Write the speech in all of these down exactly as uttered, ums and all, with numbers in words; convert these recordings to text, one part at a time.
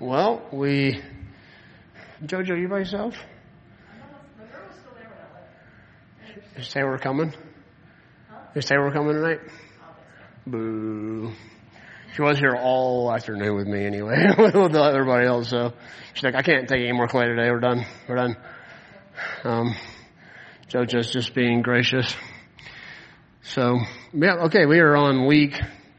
Well, we... Jojo, you by yourself? You say we're coming? You say we're coming tonight? Boo. She was here all afternoon with me anyway, with everybody else, so she's like, I can't take any more clay today. We're done. We're done. Um, Jojo's just being gracious. So, yeah, okay, we are on week...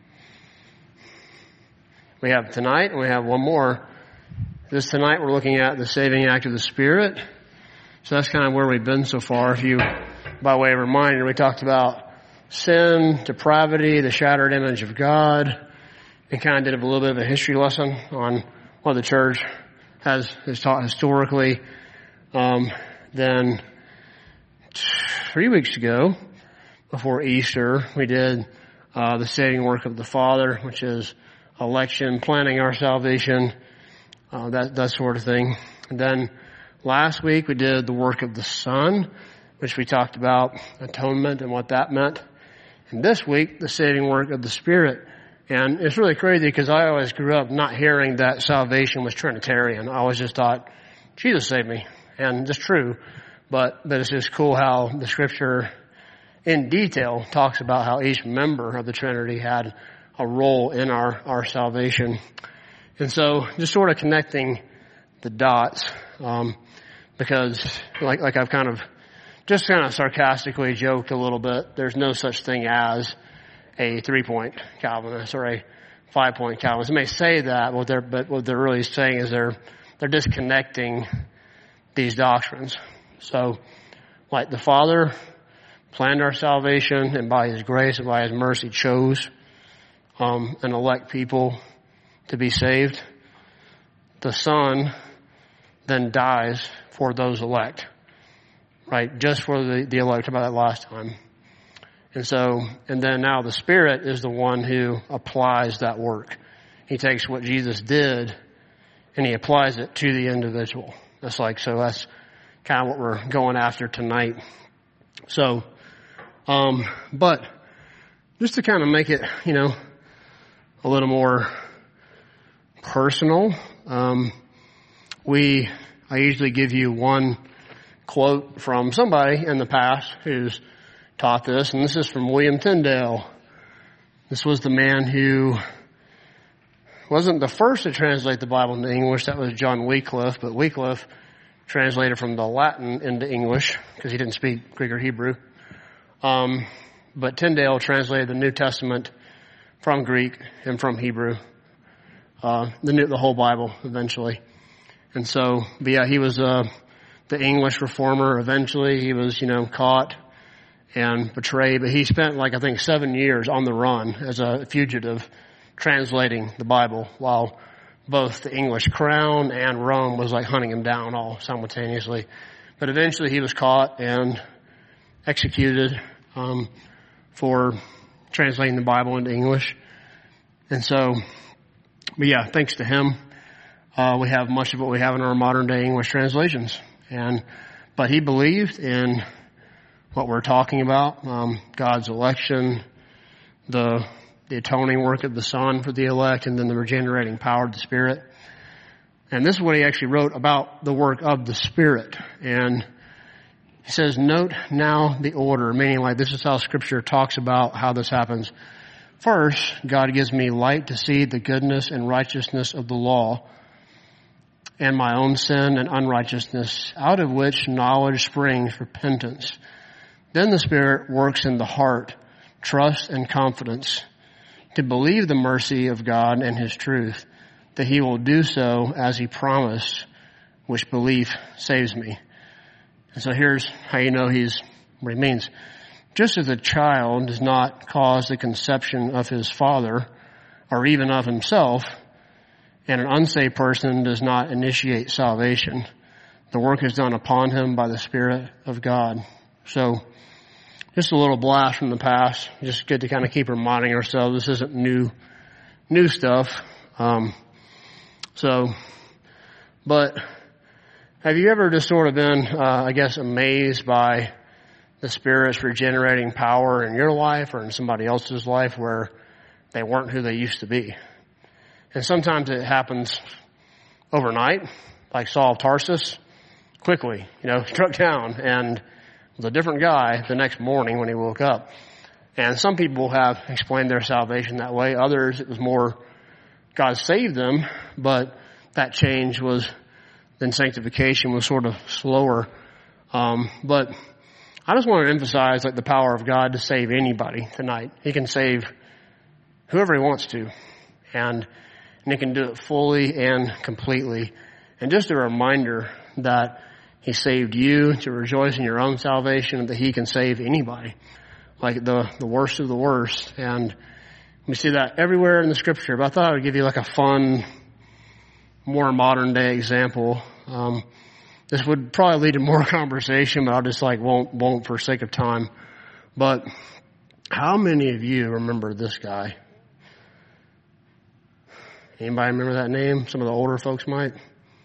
We have tonight, and we have one more. This tonight, we're looking at the saving act of the Spirit. So that's kind of where we've been so far. If you, by way of reminder, we talked about sin, depravity, the shattered image of God, and kind of did a little bit of a history lesson on what the church has, has taught historically. Um, then three weeks ago, before Easter, we did uh, the saving work of the Father, which is election, planning our salvation, uh, that, that sort of thing. And then last week we did the work of the Son, which we talked about atonement and what that meant. And this week, the saving work of the Spirit. And it's really crazy because I always grew up not hearing that salvation was Trinitarian. I always just thought, Jesus saved me. And it's true. But, but it's just cool how the Scripture in detail talks about how each member of the Trinity had a role in our, our salvation. And so just sort of connecting the dots, um, because like, like I've kind of just kind of sarcastically joked a little bit, there's no such thing as a three-point Calvinist or a five-point Calvinist. They may say that, what they're, but what they're really saying is they're, they're disconnecting these doctrines. So, like the Father planned our salvation and by His grace and by His mercy chose Um, and elect people to be saved. The Son then dies for those elect, right? Just for the, the elect, about that last time. And so, and then now the Spirit is the one who applies that work. He takes what Jesus did and He applies it to the individual. That's like, so that's kind of what we're going after tonight. So, um, but just to kind of make it, you know, a little more personal. Um, we, I usually give you one quote from somebody in the past who's taught this, and this is from William Tyndale. This was the man who wasn't the first to translate the Bible into English. That was John Wycliffe, but Wycliffe translated from the Latin into English because he didn't speak Greek or Hebrew. Um, but Tyndale translated the New Testament from Greek and from Hebrew, uh, the new, the whole Bible eventually. And so, but yeah, he was, uh, the English reformer. Eventually he was, you know, caught and betrayed, but he spent like, I think seven years on the run as a fugitive translating the Bible while both the English crown and Rome was like hunting him down all simultaneously. But eventually he was caught and executed, um, for translating the Bible into English. And so, but yeah, thanks to him, uh, we have much of what we have in our modern day English translations. And, but he believed in what we're talking about, um, God's election, the, the atoning work of the Son for the elect, and then the regenerating power of the Spirit. And this is what he actually wrote about the work of the Spirit. And he says, note now the order, meaning like this is how Scripture talks about how this happens. First, God gives me light to see the goodness and righteousness of the law and my own sin and unrighteousness, out of which knowledge springs repentance. Then the Spirit works in the heart, trust and confidence, to believe the mercy of God and His truth, that He will do so as He promised, which belief saves me. And so here's how you know he's, what he means. Just as a child does not cause the conception of his father or even of himself, and an unsaved person does not initiate salvation, the work is done upon him by the Spirit of God. So just a little blast from the past. Just good to kind of keep reminding ourselves this isn't new, new stuff. Um, so, but have you ever just sort of been, uh, I guess, amazed by the Spirit's regenerating power in your life or in somebody else's life where they weren't who they used to be? And sometimes it happens overnight, like Saul of Tarsus, quickly, you know, struck down and was a different guy the next morning when he woke up. And some people have explained their salvation that way. Others, it was more God saved them, but that change was, then sanctification was sort of slower. Um, but I just want to emphasize like the power of God to save anybody tonight. He can save whoever he wants to. And, and he can do it fully and completely. And just a reminder that he saved you to rejoice in your own salvation and that he can save anybody. Like the, the worst of the worst. And we see that everywhere in the scripture. But I thought I would give you like a fun, more modern day example. Um, this would probably lead to more conversation, but I'll just like won't, won't for sake of time. But how many of you remember this guy? Anybody remember that name? Some of the older folks might.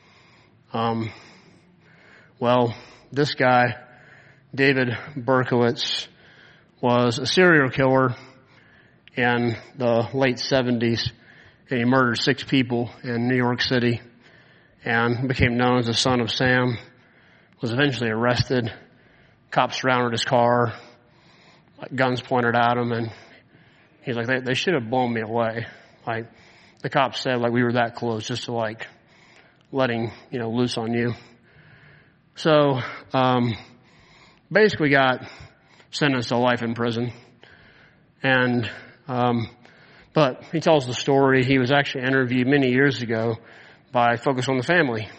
Um, well, this guy, David Berkowitz, was a serial killer in the late seventies, and he murdered six people in New York City and became known as the Son of Sam, was eventually arrested. Cops surrounded his car, like guns pointed at him, and he's like, they, they should have blown me away. Like, the cops said, like, we were that close just to, like, letting, you know, loose on you. So, um, basically got sentenced to life in prison. And, um, but he tells the story. He was actually interviewed many years ago by Focus on the Family.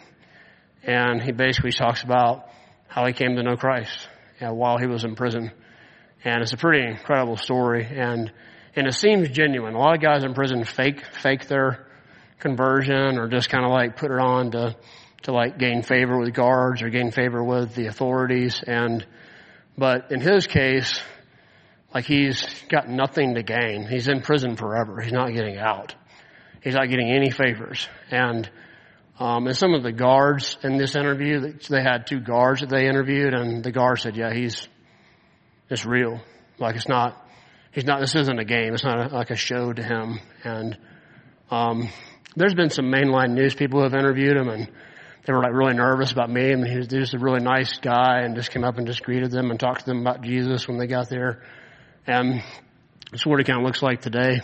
And he basically talks about how he came to know Christ, you know, while he was in prison. And it's a pretty incredible story. And, and it seems genuine. A lot of guys in prison fake, fake their conversion or just kind of like put it on to, to like gain favor with guards or gain favor with the authorities. And, but in his case, like he's got nothing to gain. He's in prison forever. He's not getting out. He's not getting any favors. And, um, and some of the guards in this interview, they had two guards that they interviewed, and the guard said, yeah, he's, it's real. Like it's not, he's not, this isn't a game. It's not a, like a show to him. And, um, there's been some mainline news people who have interviewed him, and they were like really nervous about me. And he was just a really nice guy and just came up and just greeted them and talked to them about Jesus when they got there. And that's what it kind of looks like today.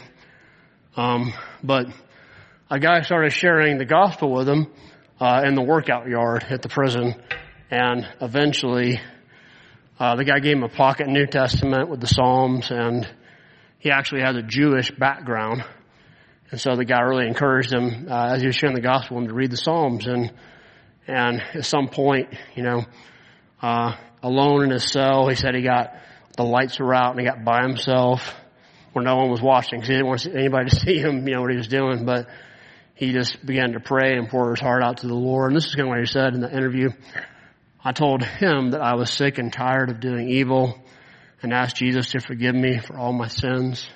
Um, but a guy started sharing the gospel with him, uh, in the workout yard at the prison. And eventually, uh, the guy gave him a pocket New Testament with the Psalms, and he actually has a Jewish background. And so the guy really encouraged him, uh, as he was sharing the gospel, him to read the Psalms. And, and at some point, you know, uh, alone in his cell, he said he got, the lights were out and he got by himself where no one was watching because he didn't want anybody to see him, you know, what he was doing. But he just began to pray and pour his heart out to the Lord. And this is kind of what he said in the interview. I told him that I was sick and tired of doing evil and asked Jesus to forgive me for all my sins.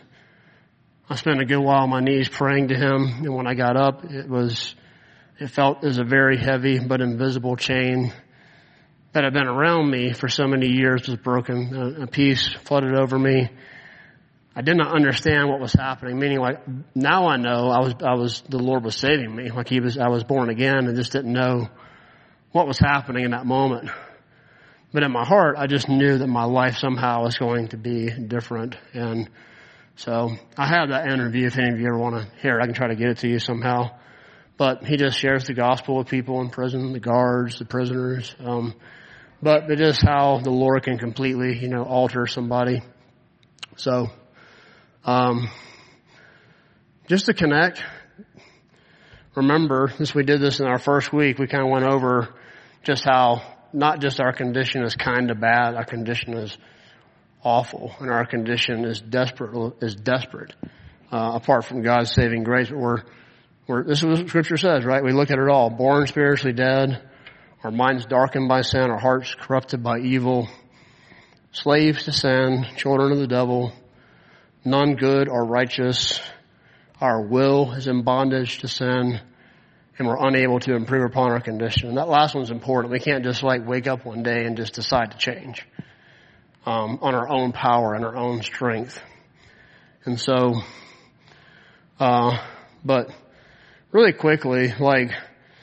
I spent a good while on my knees praying to him. And when I got up, it was, it felt as a very heavy but invisible chain that had been around me for so many years was broken. A peace flooded over me. I did not understand what was happening, meaning like now I know I was, I was, the Lord was saving me. Like he was, I was born again and just didn't know what was happening in that moment. But in my heart, I just knew that my life somehow was going to be different. And so I have that interview. If any of you ever want to hear it, I can try to get it to you somehow. But he just shares the gospel with people in prison, the guards, the prisoners. Um, but it is how the Lord can completely, you know, alter somebody. So, um, just to connect, remember, since we did this in our first week, we kind of went over just how not just our condition is kind of bad, our condition is awful, and our condition is desperate, is desperate, uh, apart from God's saving grace. We're, we're, this is what Scripture says, right? We look at it all. Born spiritually dead, our minds darkened by sin, our hearts corrupted by evil, slaves to sin, children of the devil, none good or righteous. Our will is in bondage to sin, and we're unable to improve upon our condition. And that last one's important. We can't just like wake up one day and just decide to change um, on our own power and our own strength. And so, uh, but really quickly, like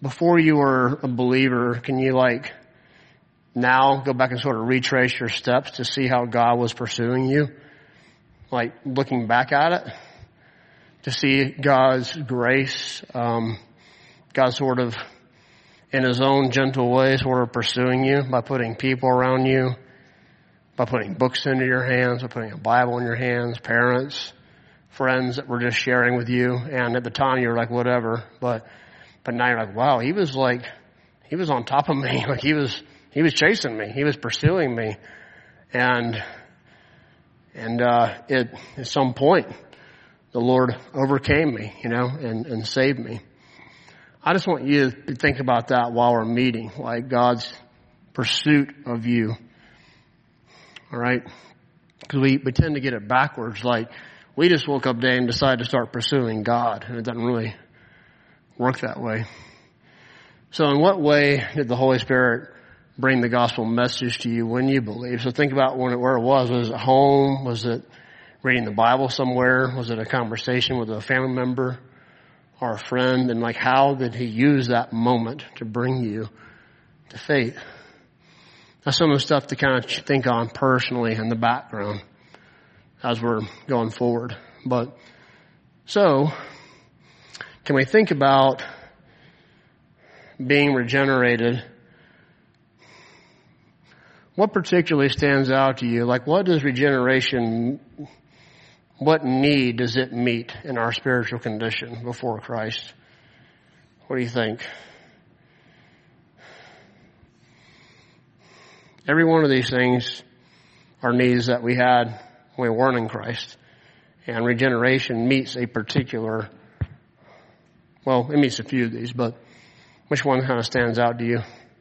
before you were a believer, can you like now go back and sort of retrace your steps to see how God was pursuing you? Like looking back at it to see God's grace, um, God sort of in his own gentle way sort of pursuing you by putting people around you, by putting books into your hands, by putting a Bible in your hands, parents, friends that were just sharing with you. And at the time you were like, whatever. But, but now you're like, wow, he was like, he was on top of me. Like he was, he was chasing me. He was pursuing me. And, and, uh, it, at some point, the Lord overcame me, you know, and, and saved me. I just want you to think about that while we're meeting, like God's pursuit of you. All right? Because we, we tend to get it backwards. Like, we just woke up today and decided to start pursuing God. And it doesn't really work that way. So in what way did the Holy Spirit bring the gospel message to you when you believe? So think about when it, where it was. Was it home? Was it reading the Bible somewhere? Was it a conversation with a family member or a friend? And like, how did he use that moment to bring you to faith? That's some of the stuff to kind of think on personally in the background as we're going forward. But so, can we think about being regenerated? What particularly stands out to you? Like, what does regeneration, what need does it meet in our spiritual condition before Christ? What do you think? Every one of these things are needs that we had when we weren't in Christ. And regeneration meets a particular, well, it meets a few of these, but which one kind of stands out to you?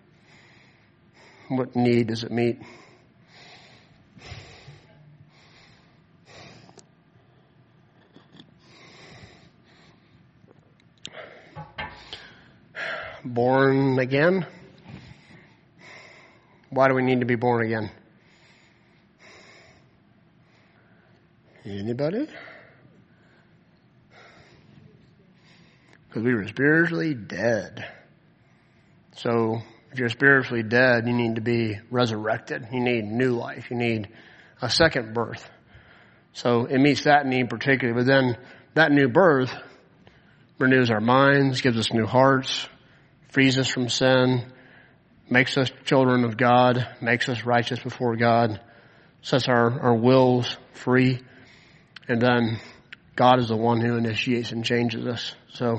What need does it meet? Born again? Why do we need to be born again? Anybody? Because we were spiritually dead. So if you're spiritually dead, you need to be resurrected. You need new life. You need a second birth. So it meets that need particularly. But then that new birth renews our minds, gives us new hearts, frees us from sin, makes us children of God, makes us righteous before God, sets our, our wills free. And then God is the one who initiates and changes us. So,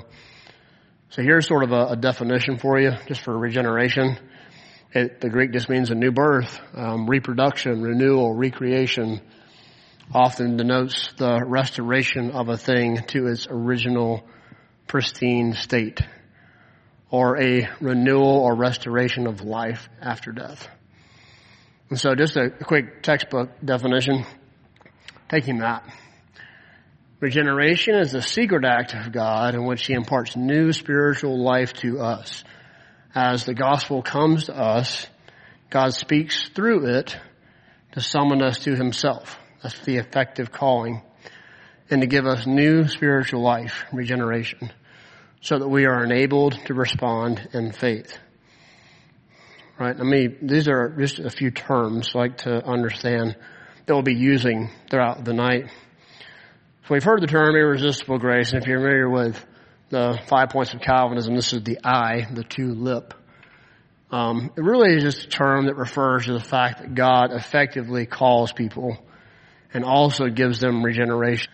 so here's sort of a, a definition for you, just for regeneration. It, the Greek just means a new birth, um, reproduction, renewal, recreation. Often denotes the restoration of a thing to its original pristine state, or a renewal or restoration of life after death. And so just a quick textbook definition, taking that. Regeneration is the secret act of God in which he imparts new spiritual life to us. As the gospel comes to us, God speaks through it to summon us to himself. That's the effective calling. And to give us new spiritual life, regeneration, so that we are enabled to respond in faith. Right? I mean, these are just a few terms I'd like to understand that we'll be using throughout the night. So we've heard the term irresistible grace, and if you're familiar with the five points of Calvinism, this is the I, the tulip. Um, it really is just a term that refers to the fact that God effectively calls people and also gives them regeneration.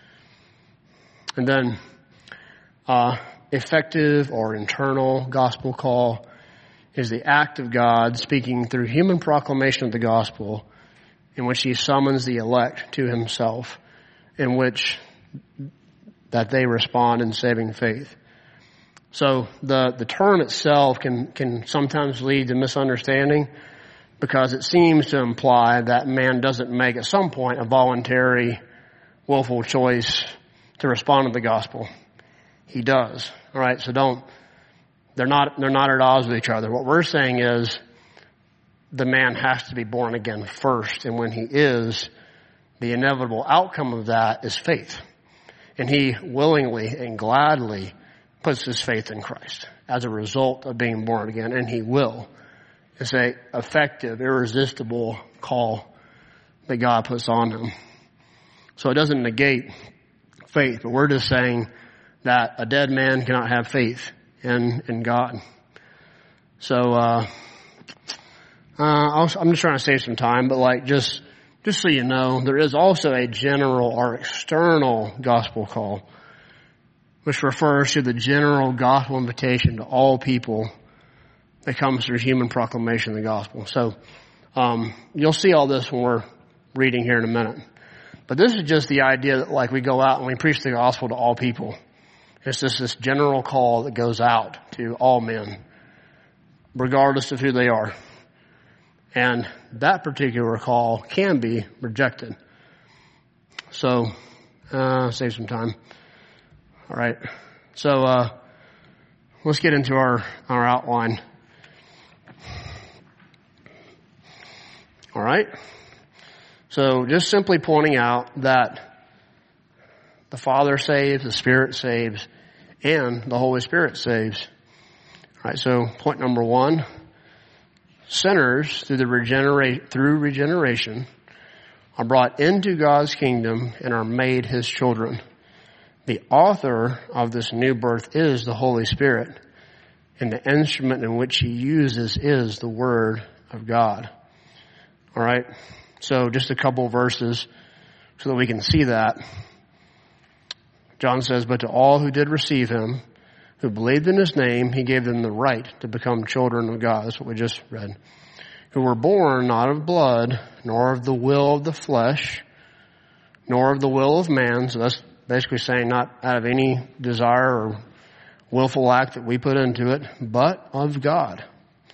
And then, uh, effective or internal gospel call is the act of God speaking through human proclamation of the gospel in which he summons the elect to himself, in which that they respond in saving faith. So the, the term itself can, can sometimes lead to misunderstanding because it seems to imply that man doesn't make at some point a voluntary, willful choice to respond to the gospel. He does. All right. So don't, they're not, they're not at odds with each other. What we're saying is the man has to be born again first. And when he is, the inevitable outcome of that is faith. And he willingly and gladly puts his faith in Christ as a result of being born again, and he will. It's a effective, irresistible call that God puts on him. So it doesn't negate faith, but we're just saying that a dead man cannot have faith in, in God. So, uh, uh, I'll, I'm just trying to save some time, but like just, just so you know, there is also a general or external gospel call, which refers to the general gospel invitation to all people that comes through human proclamation of the gospel. So, um, you'll see all this when we're reading here in a minute. But this is just the idea that like we go out and we preach the gospel to all people. It's just this general call that goes out to all men, regardless of who they are. And that particular call can be rejected. So, uh, save some time. All right. So, uh, let's get into our, our outline. All right. So just simply pointing out that the Father saves, the Spirit saves, and the Holy Spirit saves. All right. So point number one, sinners through the regenerate, through regeneration are brought into God's kingdom and are made his children. The author of this new birth is the Holy Spirit, and the instrument in which he uses is the Word of God. All right. So just a couple verses so that we can see that. John says, but to all who did receive him, who believed in his name, he gave them the right to become children of God. That's what we just read. Who were born not of blood, nor of the will of the flesh, nor of the will of man. So that's basically saying not out of any desire or willful act that we put into it, but of God.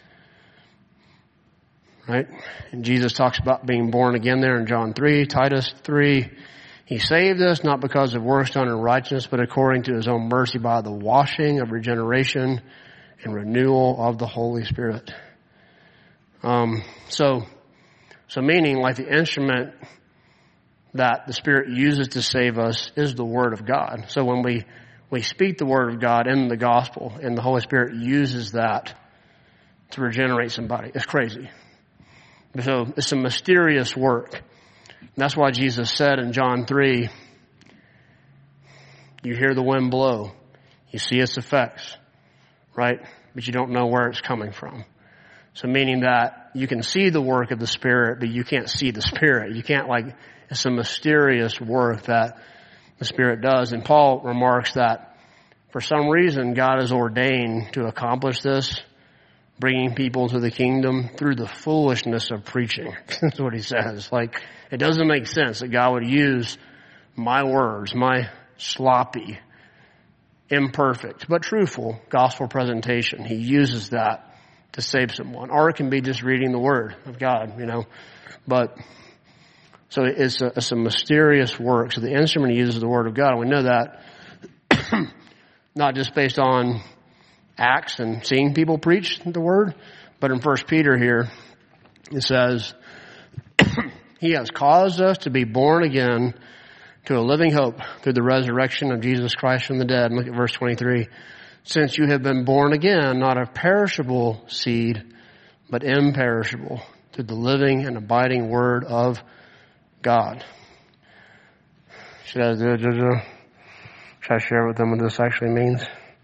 Right? And Jesus talks about being born again there in John three, Titus three. He saved us not because of works done in righteousness, but according to his own mercy by the washing of regeneration and renewal of the Holy Spirit. Um, so, so meaning like the instrument that the Spirit uses to save us is the Word of God. So when we, we speak the Word of God in the gospel and the Holy Spirit uses that to regenerate somebody, it's crazy. So it's a mysterious work. And that's why Jesus said in John three, you hear the wind blow, you see its effects, right? But you don't know where it's coming from. So meaning that you can see the work of the Spirit, but you can't see the Spirit. You can't like, it's a mysterious work that the Spirit does. And Paul remarks that for some reason God has ordained to accomplish this, bringing people to the kingdom through the foolishness of preaching. That's what he says. Like, it doesn't make sense that God would use my words, my sloppy, imperfect, but truthful gospel presentation. He uses that to save someone. Or it can be just reading the Word of God, you know. But, so it's a, it's a mysterious work. So the instrument he uses is the Word of God. And we know that not just based on Acts and seeing people preach the Word, but in First Peter here, it says, he has caused us to be born again to a living hope through the resurrection of Jesus Christ from the dead. Look at verse twenty-three. Since you have been born again, not of perishable seed, but imperishable, through the living and abiding Word of God. Should I do it, Jojo? Should I share with them what this actually means?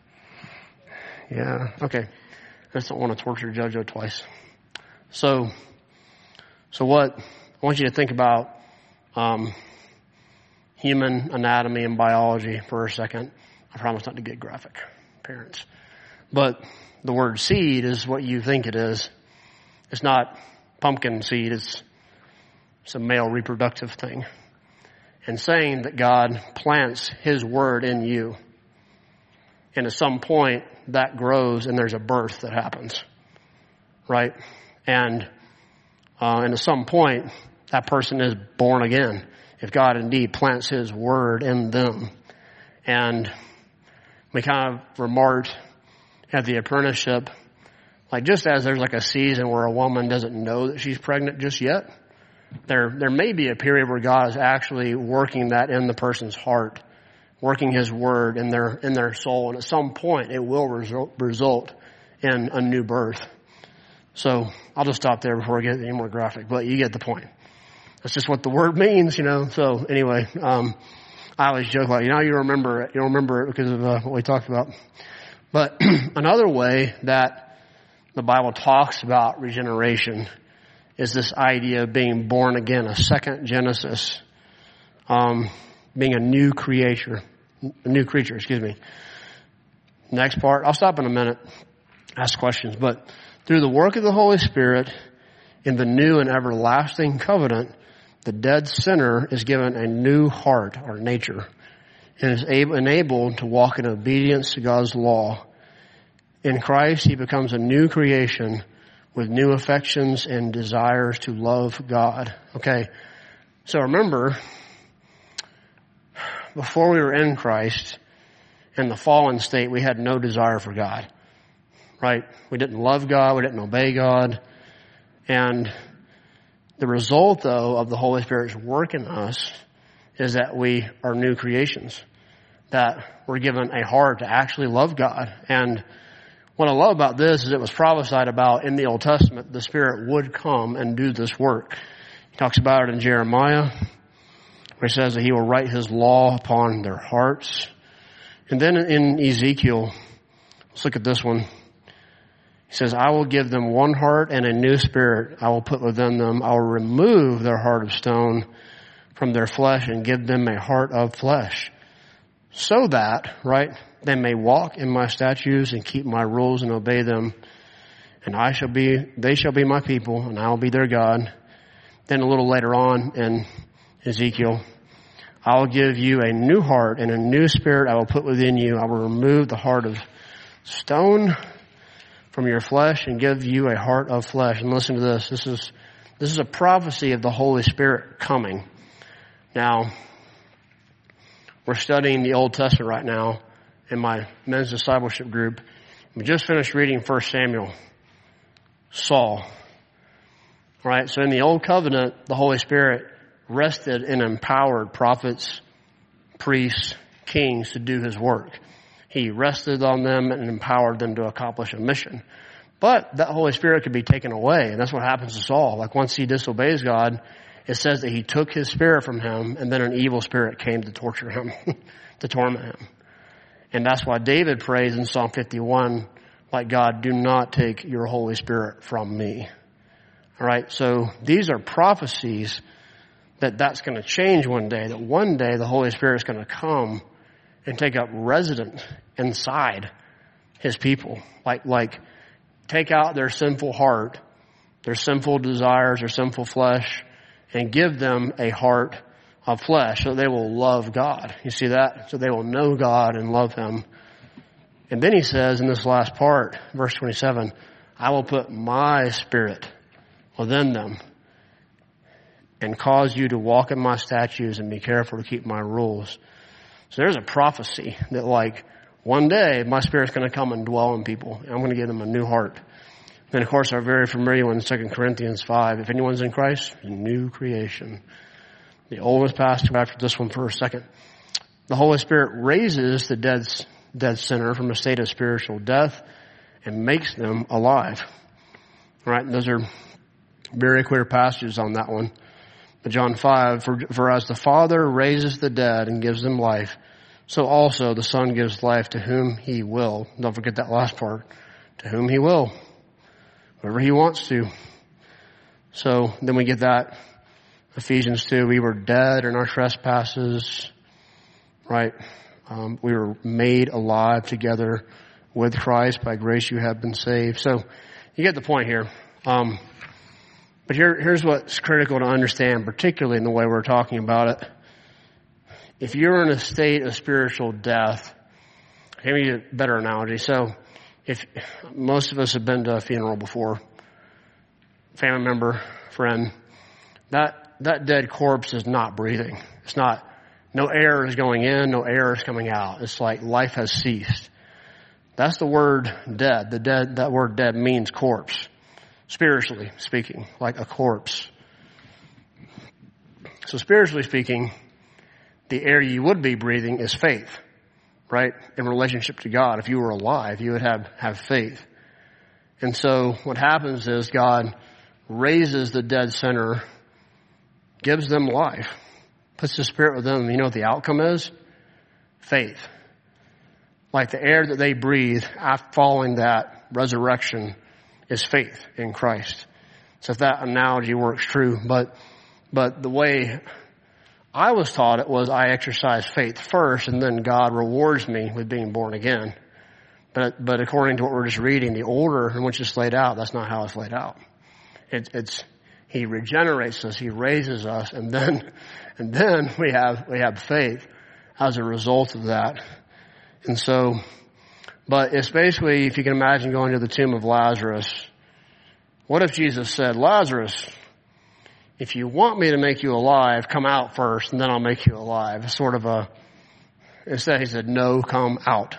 Yeah, okay. I just don't want to torture JoJo twice. So, so what, I want you to think about, um, human anatomy and biology for a second. I promise not to get graphic, parents. But the word seed is what you think it is. It's not pumpkin seed. It's, it's a male reproductive thing. And saying that God plants his word in you. And at some point, that grows and there's a birth that happens. Right? And, uh, and at some point, that person is born again. If God indeed plants his word in them. And we kind of remarked at the apprenticeship, like just as there's like a season where a woman doesn't know that she's pregnant just yet, there, there may be a period where God is actually working that in the person's heart working his word in their, in their soul. And at some point it will result, result in a new birth. So I'll just stop there before I get any more graphic, but you get the point. That's just what the word means, you know. So anyway, um, I always joke like, you know, you remember it. You remember it because of uh, what we talked about. But another way that the Bible talks about regeneration is this idea of being born again, a second Genesis, um, being a new creature, a new creature, excuse me. Next part, I'll stop in a minute, ask questions, but through the work of the Holy Spirit in the new and everlasting covenant, the dead sinner is given a new heart or nature and is able, enabled to walk in obedience to God's law. In Christ, he becomes a new creation with new affections and desires to love God. Okay, so remember, before we were in Christ, in the fallen state, we had no desire for God, right? We didn't love God, we didn't obey God, and the result, though, of the Holy Spirit's work in us is that we are new creations, that we're given a heart to actually love God. And what I love about this is it was prophesied about in the Old Testament, the Spirit would come and do this work. He talks about it in Jeremiah, where he says that he will write his law upon their hearts. And then in Ezekiel, let's look at this one. He says, I will give them one heart and a new spirit I will put within them. I will remove their heart of stone from their flesh and give them a heart of flesh. So that, right, they may walk in my statutes and keep my rules and obey them. And I shall be, they shall be my people and I will be their God. Then a little later on in Ezekiel, I will give you a new heart and a new spirit I will put within you. I will remove the heart of stone from your flesh and give you a heart of flesh. And listen to this. This is, this is a prophecy of the Holy Spirit coming. Now, we're studying the Old Testament right now in my men's discipleship group. We just finished reading First Samuel. Saul. Right? So in the Old Covenant, the Holy Spirit rested and empowered prophets, priests, kings to do his work. He rested on them and empowered them to accomplish a mission. But that Holy Spirit could be taken away, and that's what happens to Saul. Like once he disobeys God, it says that he took his spirit from him, and then an evil spirit came to torture him, to torment him. And that's why David prays in Psalm fifty-one, like, God, do not take your Holy Spirit from me. All right, so these are prophecies that that's going to change one day, that one day the Holy Spirit is going to come and take up residence inside his people. Like, like, take out their sinful heart, their sinful desires, their sinful flesh, and give them a heart of flesh so they will love God. You see that? So they will know God and love him. And then he says in this last part, verse twenty-seven, I will put my spirit within them and cause you to walk in my statutes and be careful to keep my rules. So there's a prophecy that, like, one day my spirit's going to come and dwell in people. And I'm going to give them a new heart. Then, of course, our very familiar one, Second Corinthians five. If anyone's in Christ, a new creation. The old has passed. Go after this one for a second. The Holy Spirit raises the dead, dead sinner from a state of spiritual death and makes them alive. All right, those are very clear passages on that one. But John five, for, for as the Father raises the dead and gives them life, so also the Son gives life to whom he will. Don't forget that last part. To whom he will. Whoever he wants to. So then we get that. Ephesians two, we were dead in our trespasses, right? Um, we were made alive together with Christ. By grace you have been saved. So you get the point here. Um, but here, here's what's critical to understand, particularly in the way we're talking about it. If you're in a state of spiritual death, I'll give you a better analogy. So if most of us have been to a funeral before, family member, friend, that, that dead corpse is not breathing. It's not, no air is going in, no air is coming out. It's like life has ceased. That's the word dead. The dead, that word dead means corpse. Spiritually speaking, like a corpse. So spiritually speaking, the air you would be breathing is faith, right? In relationship to God. If you were alive, you would have, have faith. And so what happens is God raises the dead sinner, gives them life, puts the Spirit within them. You know what the outcome is? Faith. Like the air that they breathe after following that resurrection is faith in Christ. So if that analogy works true, but, but the way I was taught it was I exercise faith first and then God rewards me with being born again. But, but according to what we're just reading, the order in which it's laid out, that's not how it's laid out. It, it's, He regenerates us, He raises us, and then, and then we have, we have faith as a result of that. And so, but it's basically, if you can imagine going to the tomb of Lazarus, what if Jesus said, Lazarus, if you want me to make you alive, come out first and then I'll make you alive. It's sort of a, instead he said, no, come out.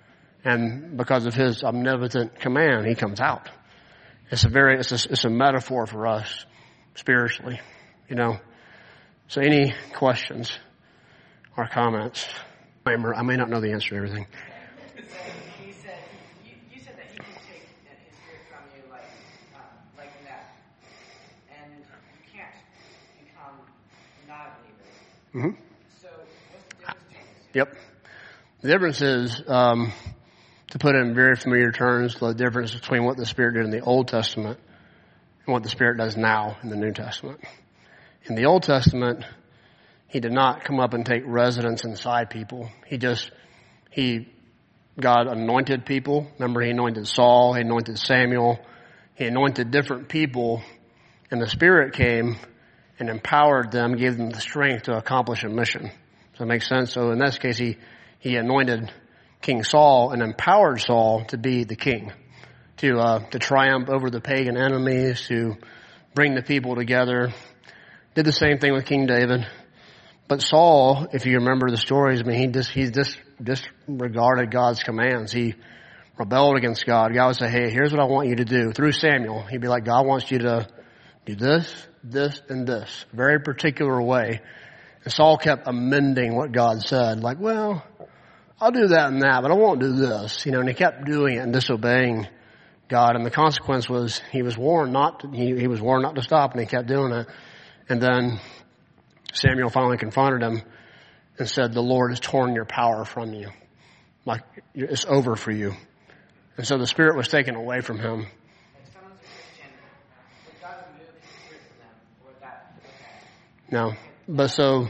And because of his omnipotent command, he comes out. It's a very, it's a, it's a metaphor for us spiritually, you know. So any questions or comments? I may not know the answer to everything. So you said you, you said that he can take his spirit from you like um, like that, and you can't become not a believer. Mm-hmm. So what's the difference between this? Yep. The difference is, um, to put it in very familiar terms, the difference between what the Spirit did in the Old Testament and what the Spirit does now in the New Testament. In the Old Testament, He did not come up and take residence inside people. He just, he, God anointed people. Remember, He anointed Saul, He anointed Samuel, He anointed different people, and the Spirit came and empowered them, gave them the strength to accomplish a mission. Does that make sense? So in this case, He, He anointed King Saul and empowered Saul to be the king, to, uh, to triumph over the pagan enemies, to bring the people together. Did the same thing with King David. But Saul, if you remember the stories, I mean, he just, he just disregarded God's commands. He rebelled against God. God would say, hey, here's what I want you to do. Through Samuel, He'd be like, God wants you to do this, this, and this. Very particular way. And Saul kept amending what God said. Like, well, I'll do that and that, but I won't do this. You know, and he kept doing it and disobeying God. And the consequence was he was warned not to, he, he was warned not to stop, and he kept doing it. And then Samuel finally confronted him and said, the Lord has torn your power from you. Like, it's over for you. And so the Spirit was taken away from him. If someone's a Christian, would God remove His Spirit from them? Or would that okay? No. But so,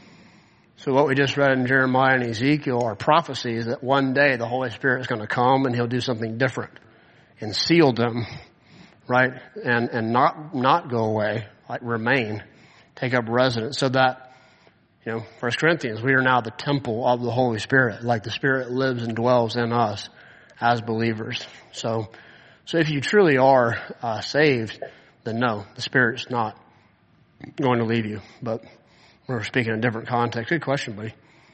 so what we just read in Jeremiah and Ezekiel are prophecies that one day the Holy Spirit is going to come and He'll do something different and seal them, right? And, and not, not go away, like remain. Take up residence, so that, you know, First Corinthians, we are now the temple of the Holy Spirit. Like the Spirit lives and dwells in us as believers. So, so if you truly are uh, saved, then no, the Spirit's not going to leave you. But we're speaking in a different context. Good question, buddy.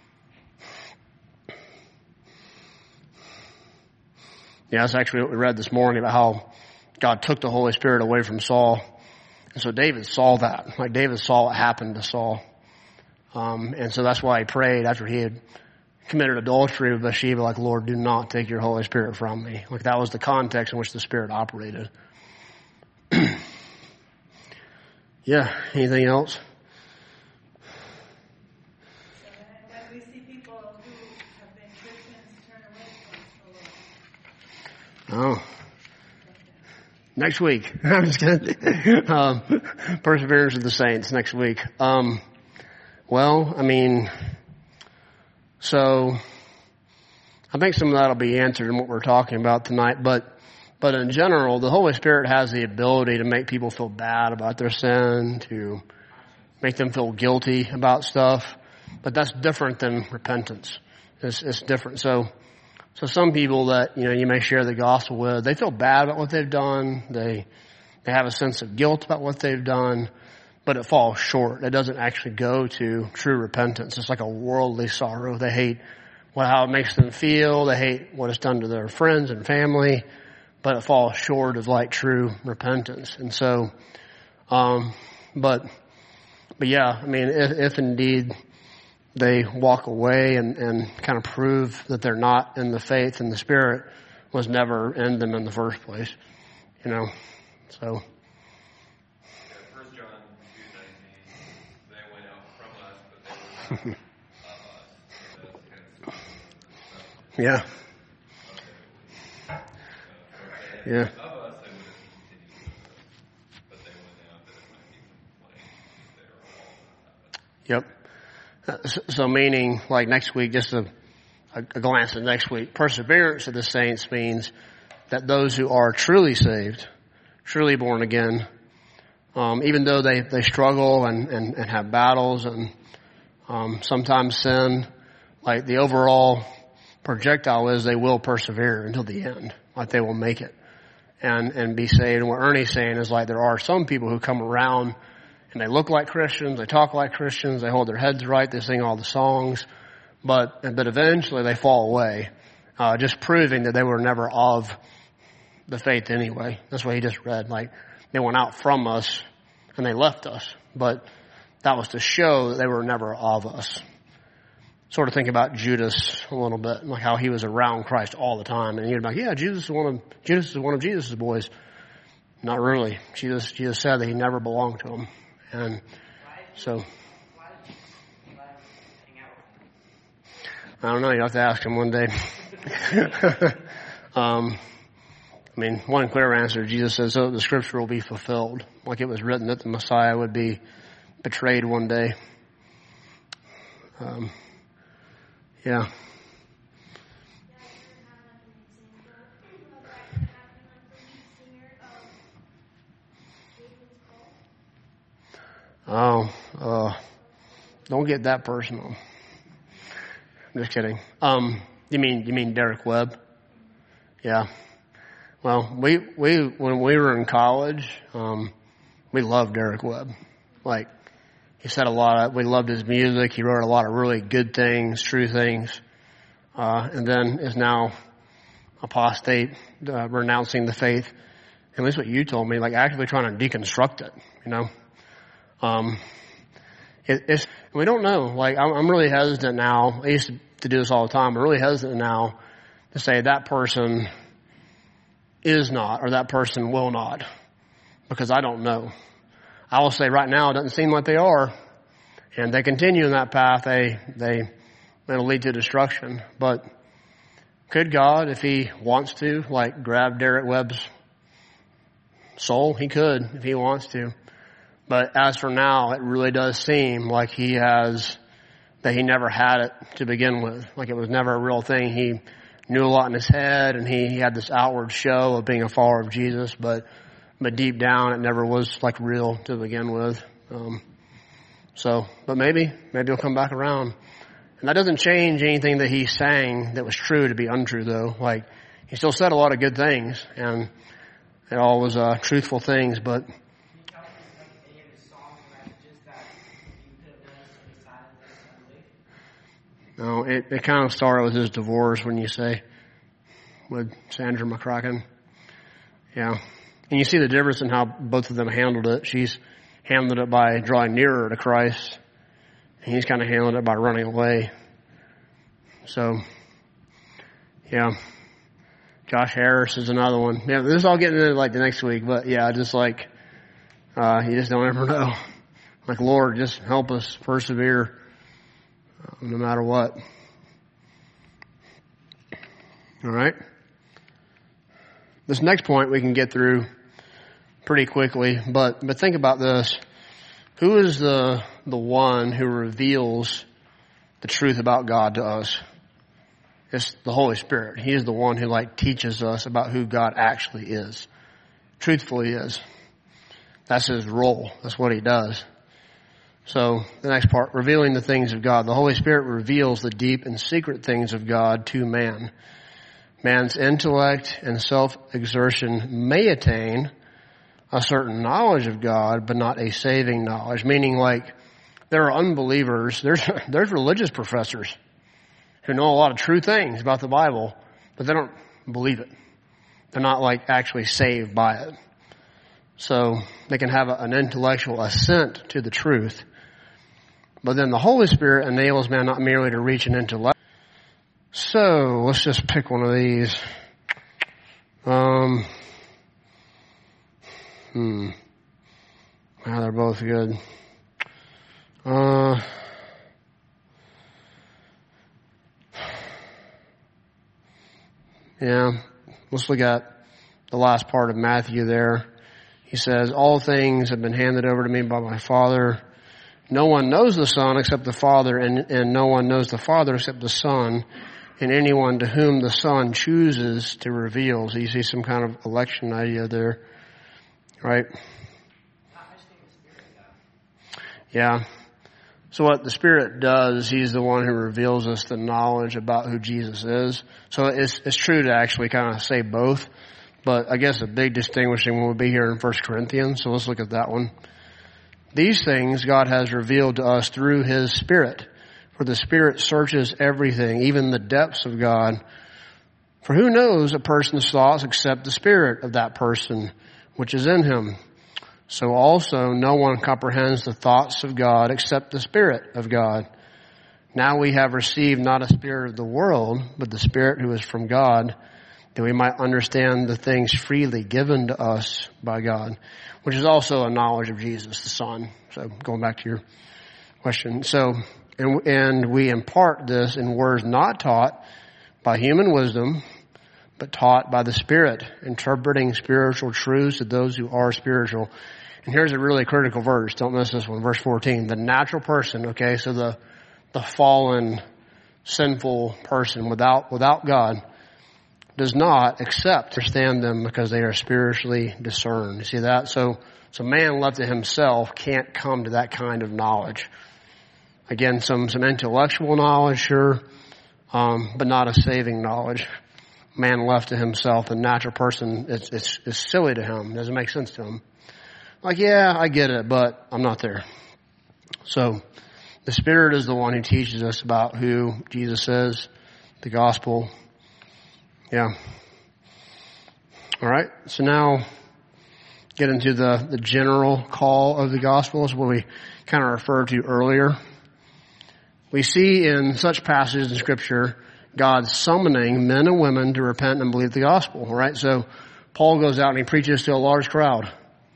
Yeah, that's actually what we read this morning about how God took the Holy Spirit away from Saul. And so David saw that. Like David saw what happened to Saul. Um, and so that's why he prayed after he had committed adultery with Bathsheba, like, Lord, do not take your Holy Spirit from me. Like that was the context in which the Spirit operated. Yeah, anything else? When we see people who have been Christians turn away from the Lord. Oh. Next week. I'm just kidding. um, Perseverance of the Saints next week. Um, well, I mean, so I think some of that will be answered in what we're talking about tonight. But, but in general, the Holy Spirit has the ability to make people feel bad about their sin, to make them feel guilty about stuff. But that's different than repentance. It's, it's different. So, So some people that, you know, you may share the gospel with, they feel bad about what they've done. They, they have a sense of guilt about what they've done, but it falls short. It doesn't actually go to true repentance. It's like a worldly sorrow. They hate what, how it makes them feel. They hate what it's done to their friends and family, but it falls short of like true repentance. And so, um, but, but yeah, I mean, if, if indeed they walk away and, and kind of prove that they're not in the faith and the Spirit was never in them in the first place. You know, so. Yeah, First John two nineteen, they went out from us, but they were not of us. So that's kind of Yeah. Yeah. Of us, they would have continued with us, but they went out that it might be complained they were all not of us. Yep. Uh, so, so meaning, like next week, just a, a, a glance at next week, perseverance of the saints means that those who are truly saved, truly born again, um, even though they, they struggle and, and, and have battles and um, sometimes sin, like the overall projectile is they will persevere until the end. Like they will make it and, and be saved. And what Ernie's saying is like there are some people who come around and they look like Christians, they talk like Christians, they hold their heads right, they sing all the songs, but, but eventually they fall away, uh, just proving that they were never of the faith anyway. That's what he just read. Like they went out from us and they left us, but that was to show that they were never of us. Sort of think about Judas a little bit, like how he was around Christ all the time, and you'd be like, "Yeah, Jesus is one of Judas is one of Jesus' boys." Not really. Jesus, Jesus said that he never belonged to him, and so I don't know. You have to ask him one day. um, I mean, one clear answer. Jesus says, "So the Scripture will be fulfilled," like it was written that the Messiah would be betrayed one day. Um, Yeah. Oh, uh, don't get that personal. I'm just kidding. Um, you mean, you mean Derek Webb? Yeah. Well, we, we, when we were in college, um, we loved Derek Webb. Like, he said a lot of, we loved his music. He wrote a lot of really good things, true things. Uh, and then is now apostate, uh, renouncing the faith. At least what you told me, like actively trying to deconstruct it, you know? Um, it, it's, we don't know. Like, I'm, I'm really hesitant now. I used to do this all the time. I'm really hesitant now to say that person is not or that person will not because I don't know. I will say right now it doesn't seem like they are, and they continue in that path. They they it'll lead to destruction. But could God, if He wants to, like grab Derek Webb's soul? He could if He wants to. But as for now, it really does seem like He has that He never had it to begin with. Like it was never a real thing. He knew a lot in his head, and he, he had this outward show of being a follower of Jesus, but. But deep down, it never was like real to begin with. Um, so, but maybe, maybe he'll come back around. And that doesn't change anything that he sang that was true to be untrue though. Like, he still said a lot of good things and it all was, uh, truthful things, but. Can you tell us like any of his songs and messages that you could have done some silence and unbelief? No, it, it kind of started with his divorce when you say, with Sandra McCracken. Yeah. And you see the difference in how both of them handled it. She's handled it by drawing nearer to Christ. And he's kind of handled it by running away. So, yeah. Josh Harris is another one. Yeah, this is all getting into like the next week. But yeah, just like, uh, you just don't ever know. Like, Lord, just help us persevere uh, no matter what. All right. This next point we can get through pretty quickly, but but think about this. Who is the the one who reveals the truth about God to us? It's the Holy Spirit. He is the one who like teaches us about who God actually is. Truthfully is. That's his role. That's what he does. So the next part, revealing the things of God. The Holy Spirit reveals the deep and secret things of God to man. Man's intellect and self-exertion may attain a certain knowledge of God, but not a saving knowledge. Meaning, like, there are unbelievers, there's there's religious professors who know a lot of true things about the Bible, but they don't believe it. They're not, like, actually saved by it. So they can have a, an intellectual assent to the truth, But then the Holy Spirit enables man not merely to reach an intellect. So let's just pick one of these. Um, hmm. Wow, they're both good. Uh, yeah, let's look at the last part of Matthew there. He says, all things have been handed over to me by my Father. No one knows the Son except the Father, and, and no one knows the Father except the Son, and anyone to whom the Son chooses to reveal. So you see some kind of election idea there, right? Yeah. So what the Spirit does, He's the one who reveals us the knowledge about who Jesus is. So it's, it's true to actually kind of say both. But I guess a big distinguishing one would be here in First Corinthians. So let's look at that one. These things God has revealed to us through His Spirit. For the Spirit searches everything, even the depths of God. For who knows a person's thoughts except the Spirit of that person, which is in him? So also no one comprehends the thoughts of God except the Spirit of God. Now we have received not a spirit of the world, but the Spirit who is from God, that we might understand the things freely given to us by God, which is also a knowledge of Jesus, the Son. So going back to your question. So, and, and we impart this in words not taught by human wisdom, but taught by the Spirit, interpreting spiritual truths to those who are spiritual. And here's a really critical verse. Don't miss this one. Verse fourteen. The natural person, okay, so the, the fallen, sinful person without, without God does not accept, understand them because they are spiritually discerned. You see that? So, so man left to himself can't come to that kind of knowledge. Again, some, some intellectual knowledge, sure, um, but not a saving knowledge. Man left to himself, the natural person, it's, it's, it's silly to him. It doesn't make sense to him. Like, yeah, I get it, but I'm not there. So, the Spirit is the one who teaches us about who Jesus is, the gospel. Yeah. All right. So now, get into the, the general call of the gospel. Is what we kind of referred to earlier. We see in such passages in Scripture, God summoning men and women to repent and believe the gospel. All right. So, Paul goes out and he preaches to a large crowd.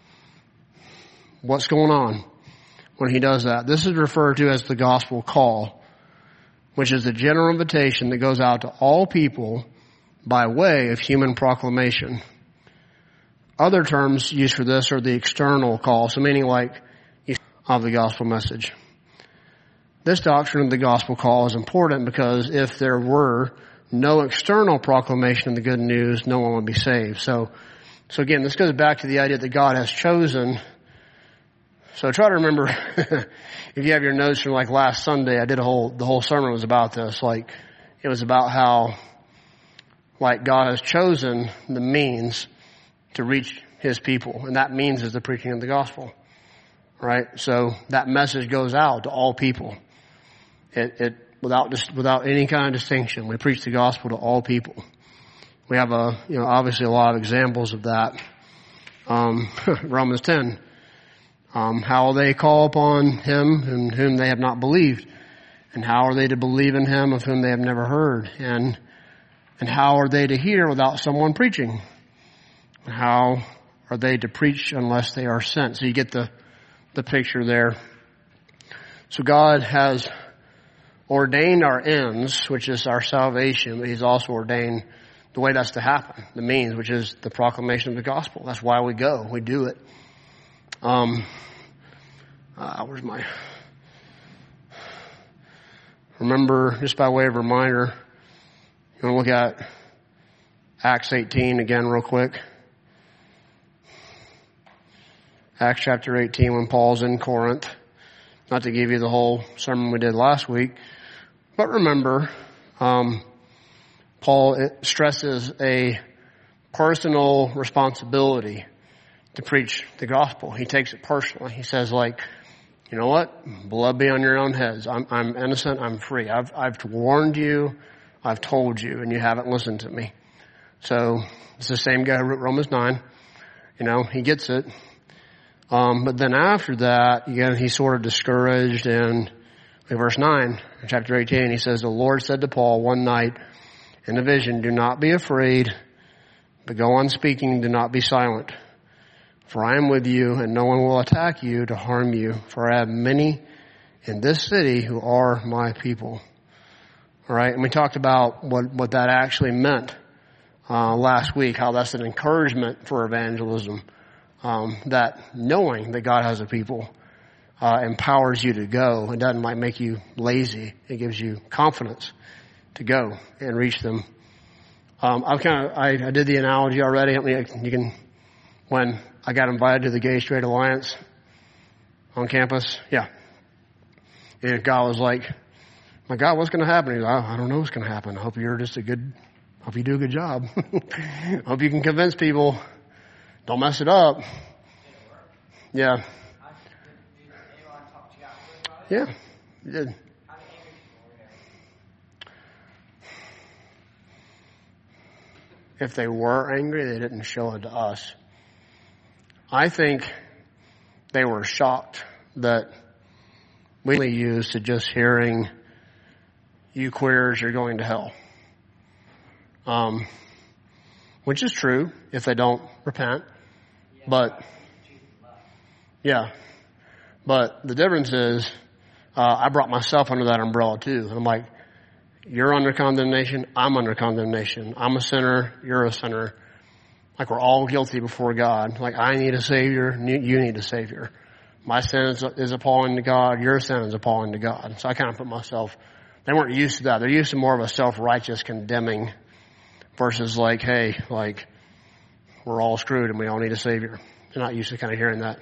What's going on when he does that? This is referred to as the gospel call, which is the general invitation that goes out to all people by way of human proclamation. Other terms used for this are the external call, so meaning like of the gospel message. This doctrine of the gospel call is important because if there were no external proclamation of the good news, no one would be saved. So, so again, this goes back to the idea that God has chosen. So try to remember, if you have your notes from like last Sunday, I did a whole, the whole sermon was about this. Like, it was about how, like, God has chosen the means to reach His people. And that means is the preaching of the gospel. Right? So that message goes out to all people. It, it, without, without any kind of distinction. We preach the gospel to all people. We have a, you know, obviously a lot of examples of that. Um, Romans ten. Um, how will they call upon Him in whom they have not believed? And how are they to believe in Him of whom they have never heard? And, and how are they to hear without someone preaching? How are they to preach unless they are sent? So you get the, the picture there. So God has ordained our ends, which is our salvation, but He's also ordained the way that's to happen, the means, which is the proclamation of the gospel. That's why we go. We do it. Um, uh, where's my, remember, just by way of reminder, you want to look at Acts eighteen again real quick. Acts chapter eighteen, when Paul's in Corinth. Not to give you the whole sermon we did last week, but remember, um, Paul stresses a personal responsibility to preach the gospel. He takes it personally. He says, like, you know what? Blood be on your own heads. I'm, I'm innocent. I'm free. I've, I've warned you. I've told you, and you haven't listened to me. So it's the same guy who wrote Romans nine. You know, he gets it. Um, but then after that, again, he's sort of discouraged and In verse nine, in chapter eighteen, he says, the Lord said to Paul one night in a vision, do not be afraid, but go on speaking, do not be silent. For I am with you, and no one will attack you to harm you, for I have many in this city who are my people. All right, and we talked about what, what that actually meant uh, last week, how that's an encouragement for evangelism, um, that knowing that God has a people uh, empowers you to go. It doesn't like make you lazy. It gives you confidence to go and reach them. Um, I've kind of I, I did the analogy already. I mean, you can when I got invited to the Gay Straight Alliance on campus, yeah, and God was like, my God, what's going to happen? He's like, I don't know what's going to happen. I hope you're just a good, hope you do a good job. Hope you can convince people. Don't mess it up. Yeah. Yeah, you did. If they were angry, they didn't show it to us. I think they were shocked that we only used to just hearing, you queers, you're going to hell. Um, which is true if they don't repent. But, yeah. But the difference is, uh, I brought myself under that umbrella too. And I'm like, you're under condemnation, I'm under condemnation. I'm a sinner, you're a sinner. Like we're all guilty before God. Like I need a Savior, you need a Savior. My sin is, is appalling to God, your sin is appalling to God. So I kind of put myself, they weren't used to that. They're used to more of a self-righteous condemning versus like, hey, like we're all screwed and we all need a Savior. They're not used to kind of hearing that.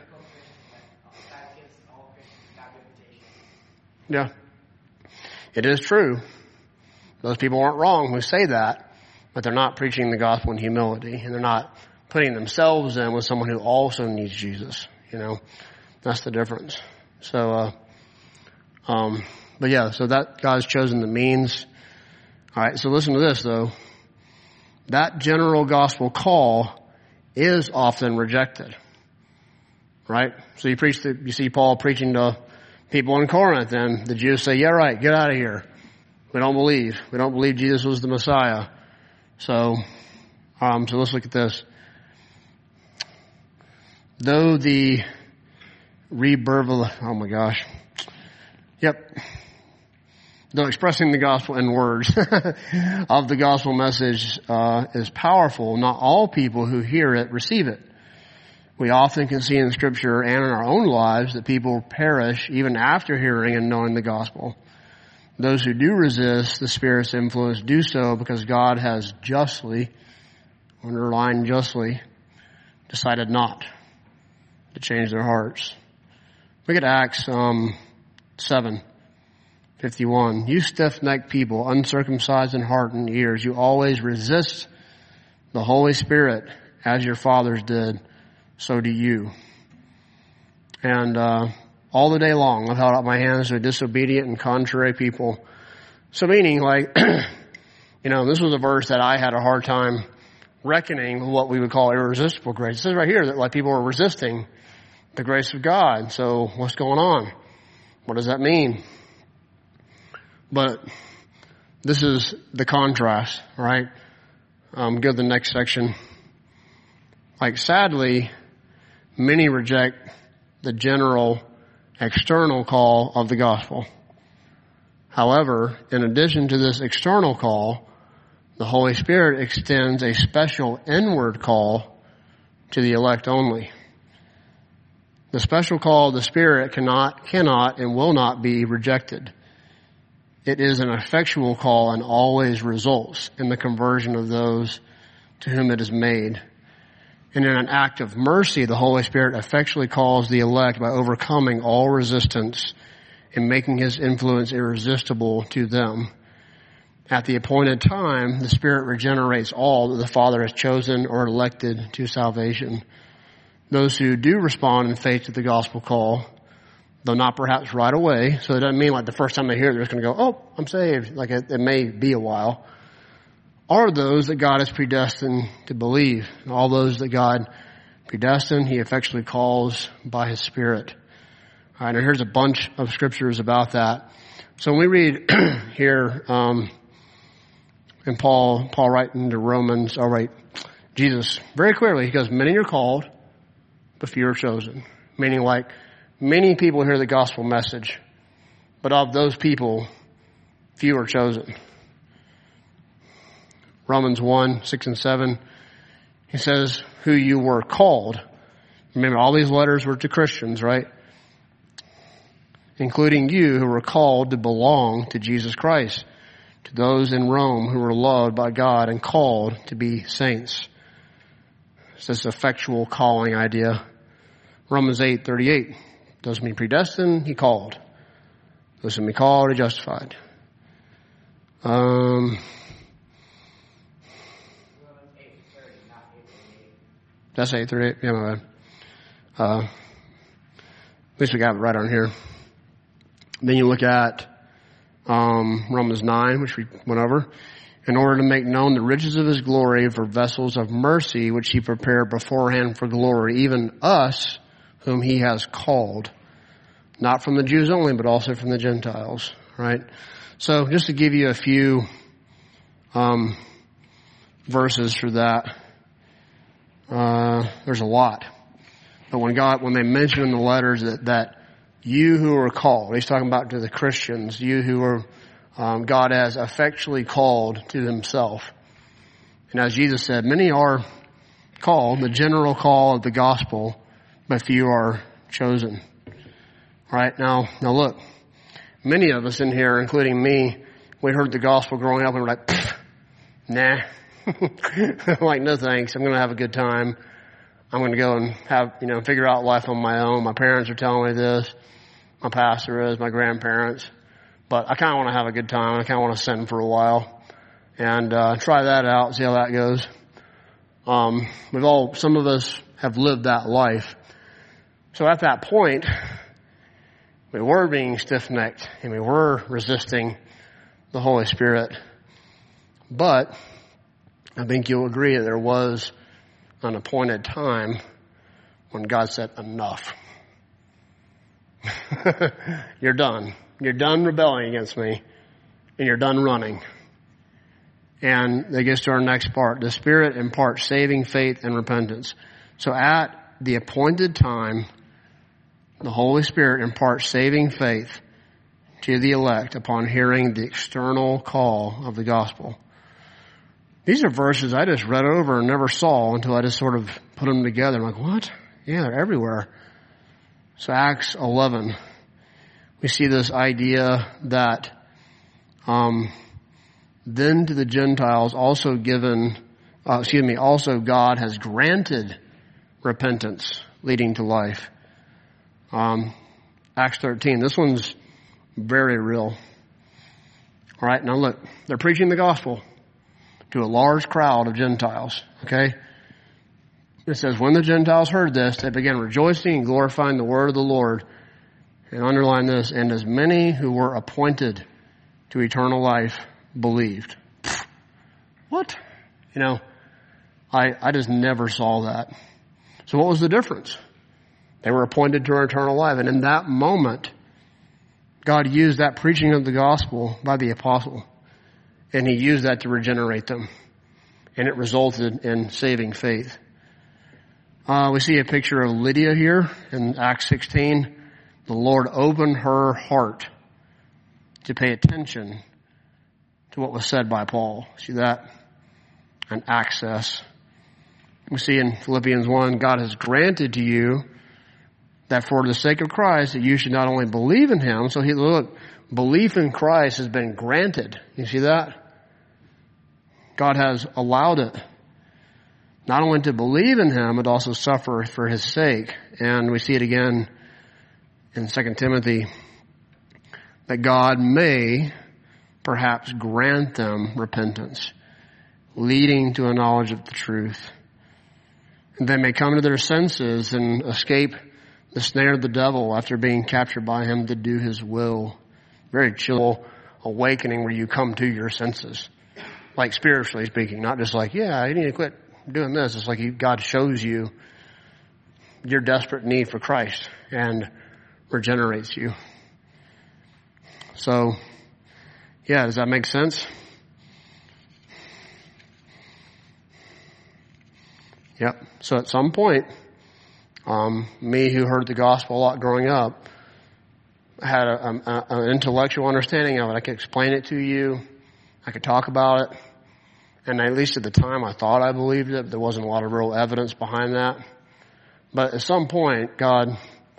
Yeah. It is true. Those people aren't wrong who say that, but they're not preaching the gospel in humility, and they're not putting themselves in with someone who also needs Jesus. You know, that's the difference. So, uh, um, but yeah, so that God's chosen the means. All right, so listen to this though. That general gospel call is often rejected, right? So you preach the, you see Paul preaching to people in Corinth, and the Jews say, "Yeah, right, get out of here. We don't believe. We don't believe Jesus was the Messiah." So, um, so let's look at this. Though the reverbal, oh my gosh, yep. Though expressing the gospel in words of the gospel message uh, is powerful, not all people who hear it receive it. We often can see in Scripture and in our own lives that people perish even after hearing and knowing the gospel. Those who do resist the Spirit's influence do so because God has justly, underlined justly, decided not to change their hearts. Look at Acts um, seven fifty-one. You stiff-necked people, uncircumcised in heart and ears, you always resist the Holy Spirit as your fathers did. So do you. And uh, all the day long, I've held out my hands to disobedient and contrary people. So meaning, like, you know, this was a verse that I had a hard time reckoning with what we would call irresistible grace. It says right here that like people are resisting the grace of God. So what's going on? What does that mean? But this is the contrast, right? Um, go to the next section. Like, sadly, many reject the general external call of the gospel. However, in addition to this external call, the Holy Spirit extends a special inward call to the elect only. The special call of the Spirit cannot, cannot, and will not be rejected. It is an effectual call and always results in the conversion of those to whom it is made. And in an act of mercy, the Holy Spirit effectually calls the elect by overcoming all resistance and making His influence irresistible to them. At the appointed time, the Spirit regenerates all that the Father has chosen or elected to salvation. Those who do respond in faith to the gospel call, though not perhaps right away, so it doesn't mean like the first time they hear it, they're just going to go, oh, I'm saved. Like it, it may be a while. Are those that God has predestined to believe. And all those that God predestined, He effectually calls by His Spirit. All right, now here's a bunch of scriptures about that. So when we read here, um, and Paul, Paul writing to Romans, all right, Jesus, very clearly, he goes, many are called, but few are chosen. Meaning like, many people hear the gospel message, but of those people, few are chosen. Romans one, six and seven, he says, who you were called. Remember, all these letters were to Christians, right? Including you who were called to belong to Jesus Christ, to those in Rome who were loved by God and called to be saints. It's this effectual calling idea. Romans eight thirty-eight. Those whom he predestined, he called. Those whom he called, he justified. Um, that's eight thirty-eight. Yeah, my bad. Uh, at least we got it right on here. Then you look at um, Romans nine, which we went over. In order to make known the riches of his glory for vessels of mercy, which he prepared beforehand for glory, even us, whom he has called. Not from the Jews only, but also from the Gentiles, right? So just to give you a few um, verses for that, uh, there's a lot. But when God, when they mention in the letters that, that you who are called, he's talking about to the Christians, you who are, um, God has effectually called to himself. And as Jesus said, many are called, the general call of the gospel, but few are chosen. Right? Now, now look, many of us in here, including me, we heard the gospel growing up and we're like, nah. Like, no thanks. I'm going to have a good time. I'm going to go and have, you know, figure out life on my own. My parents are telling me this. My pastor is, my grandparents. But I kind of want to have a good time. I kind of want to sin for a while and uh, try that out, see how that goes. Um, we've all, some of us have lived that life. So at that point, we were being stiff-necked and we were resisting the Holy Spirit. But I think you'll agree that there was an appointed time when God said, enough. You're done. You're done rebelling against me and you're done running. And that gets to our next part. The Spirit imparts saving faith and repentance. So at the appointed time, the Holy Spirit imparts saving faith to the elect upon hearing the external call of the gospel. These are verses I just read over and never saw until I just sort of put them together. I'm like, what? Yeah, they're everywhere. So Acts eleven, we see this idea that um, then to the Gentiles also given, uh, excuse me, also God has granted repentance leading to life. Um, Acts thirteen, this one's very real. All right, now look, they're preaching the gospel to a large crowd of Gentiles, okay? It says, when the Gentiles heard this, they began rejoicing and glorifying the word of the Lord. And underline this, and as many who were appointed to eternal life believed. What? You know, I, I just never saw that. So what was the difference? They were appointed to eternal life. And in that moment, God used that preaching of the gospel by the apostle. And he used that to regenerate them. And it resulted in saving faith. Uh, we see a picture of Lydia here in Acts sixteen. The Lord opened her heart to pay attention to what was said by Paul. See that? And access. We see in Philippians one, God has granted to you that for the sake of Christ, that you should not only believe in him. So he, look, belief in Christ has been granted. You see that? God has allowed it. Not only to believe in him, but also suffer for his sake. And we see it again in Second Timothy, that God may perhaps grant them repentance, leading to a knowledge of the truth. And they may come to their senses and escape the snare of the devil after being captured by him to do his will. Very chill awakening where you come to your senses. Like spiritually speaking, not just like, yeah, you need to quit doing this. It's like you, God shows you your desperate need for Christ and regenerates you. So, yeah, does that make sense? Yep. So at some point, um, me who heard the gospel a lot growing up, had a, a, an intellectual understanding of it. I could explain it to you. I could talk about it. And at least at the time, I thought I believed it, but there wasn't a lot of real evidence behind that. But at some point, God,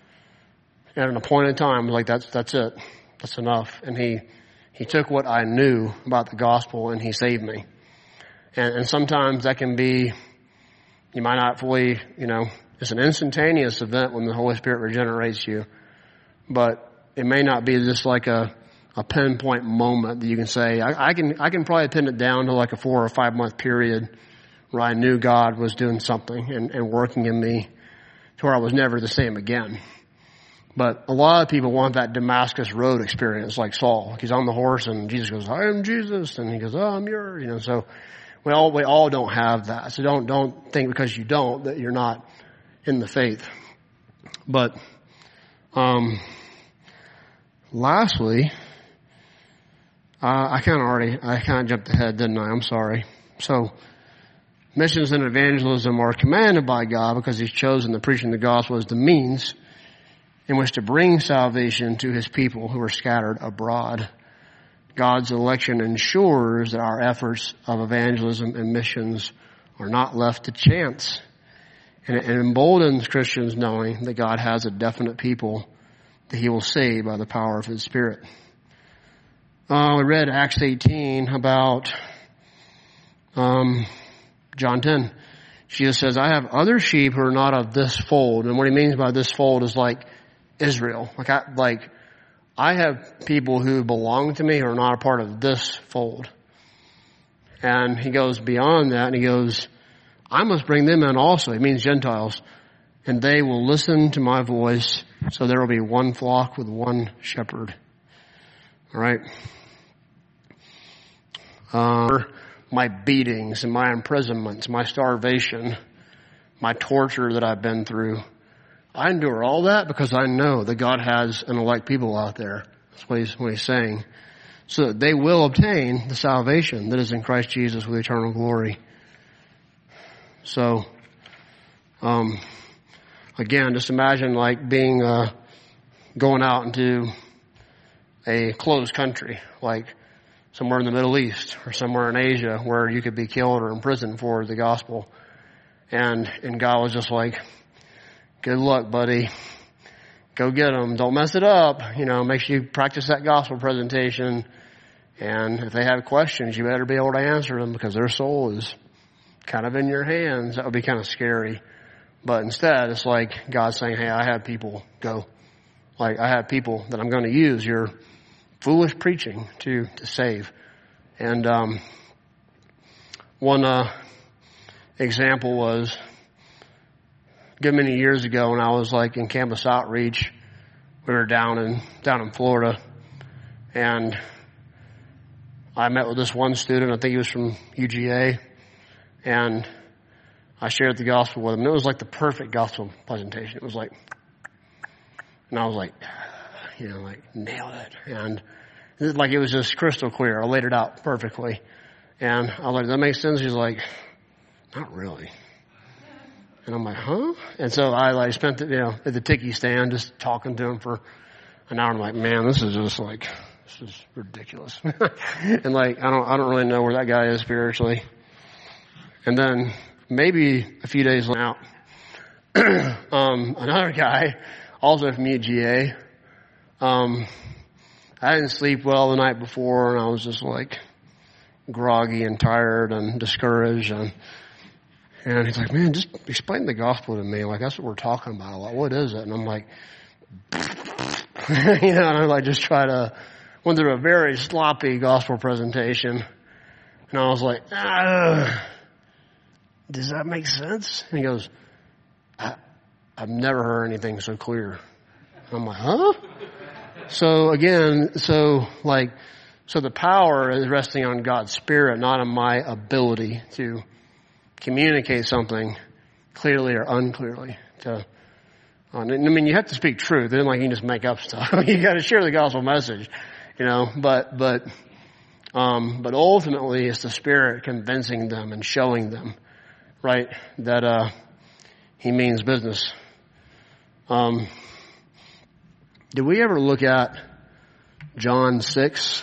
at an appointed time, was like, that's, that's it. That's enough. And he, he took what I knew about the gospel and he saved me. And, and sometimes that can be, you might not fully, you know, it's an instantaneous event when the Holy Spirit regenerates you. But it may not be just like a, a pinpoint moment that you can say, I, I can, I can probably pin it down to like a four or five month period where I knew God was doing something and, and working in me to where I was never the same again. But a lot of people want that Damascus Road experience like Saul. He's on the horse and Jesus goes, I am Jesus. And he goes, oh, I'm yours. You know, so we all, we all don't have that. So don't, don't think because you don't that you're not in the faith. But, um, lastly, uh, I kind of already, I kind of jumped ahead, didn't I? I'm sorry. So, missions and evangelism are commanded by God because He's chosen the preaching of the gospel as the means in which to bring salvation to His people who are scattered abroad. God's election ensures that our efforts of evangelism and missions are not left to chance. And it emboldens Christians knowing that God has a definite people that He will save by the power of His Spirit. Uh, we read Acts eighteen about um, John ten. Jesus says, I have other sheep who are not of this fold. And what He means by this fold is like Israel. Like I, like I have people who belong to me who are not a part of this fold. And He goes beyond that and He goes, I must bring them in also. It means Gentiles. And they will listen to my voice. So there will be one flock with one shepherd. All right. Uh, my beatings and my imprisonments, my starvation, my torture that I've been through. I endure all that because I know that God has an elect people out there. That's what he's, what he's saying. So that they will obtain the salvation that is in Christ Jesus with eternal glory. So, um, again, just imagine like being, uh, going out into a closed country, like somewhere in the Middle East or somewhere in Asia where you could be killed or imprisoned for the gospel. And, and God was just like, good luck, buddy. Go get them. Don't mess it up. You know, make sure you practice that gospel presentation. And if they have questions, you better be able to answer them because their soul is kind of in your hands. That would be kind of scary. But instead, it's like God saying, hey, I have people, go. Like, I have people that I'm going to use your foolish preaching to, to save. And, um, one, uh, example was a good many years ago when I was like in campus outreach. We were down in, down in Florida. And I met with this one student. I think he was from U G A. And I shared the gospel with him. And it was like the perfect gospel presentation. It was like, and I was like, you know, like nailed it. And it, like it was just crystal clear. I laid it out perfectly. And I was like, does that make sense? He's like, not really. And I'm like, huh? And so I like spent the, you know, at the tiki stand just talking to him for an hour. I'm like, man, this is just like, this is ridiculous. And like, I don't, I don't really know where that guy is spiritually. And then maybe a few days out, um, another guy, also from U G A, um, I didn't sleep well the night before and I was just like groggy and tired and discouraged and, and he's like, man, just explain the gospel to me. Like, that's what we're talking about a lot. What is it? And I'm like, you know, and I like just try to, went through a very sloppy gospel presentation. And I was like, ah, does that make sense? And he goes, I, I've never heard anything so clear. I'm like, huh? So again, so like, so the power is resting on God's Spirit, not on my ability to communicate something clearly or unclearly. To, I mean, you have to speak truth. It isn't like you can just make up stuff. You got to share the gospel message. you know, but, but, um, but ultimately it's the Spirit convincing them and showing them, right, that, uh, he means business. Um, did we ever look at John six?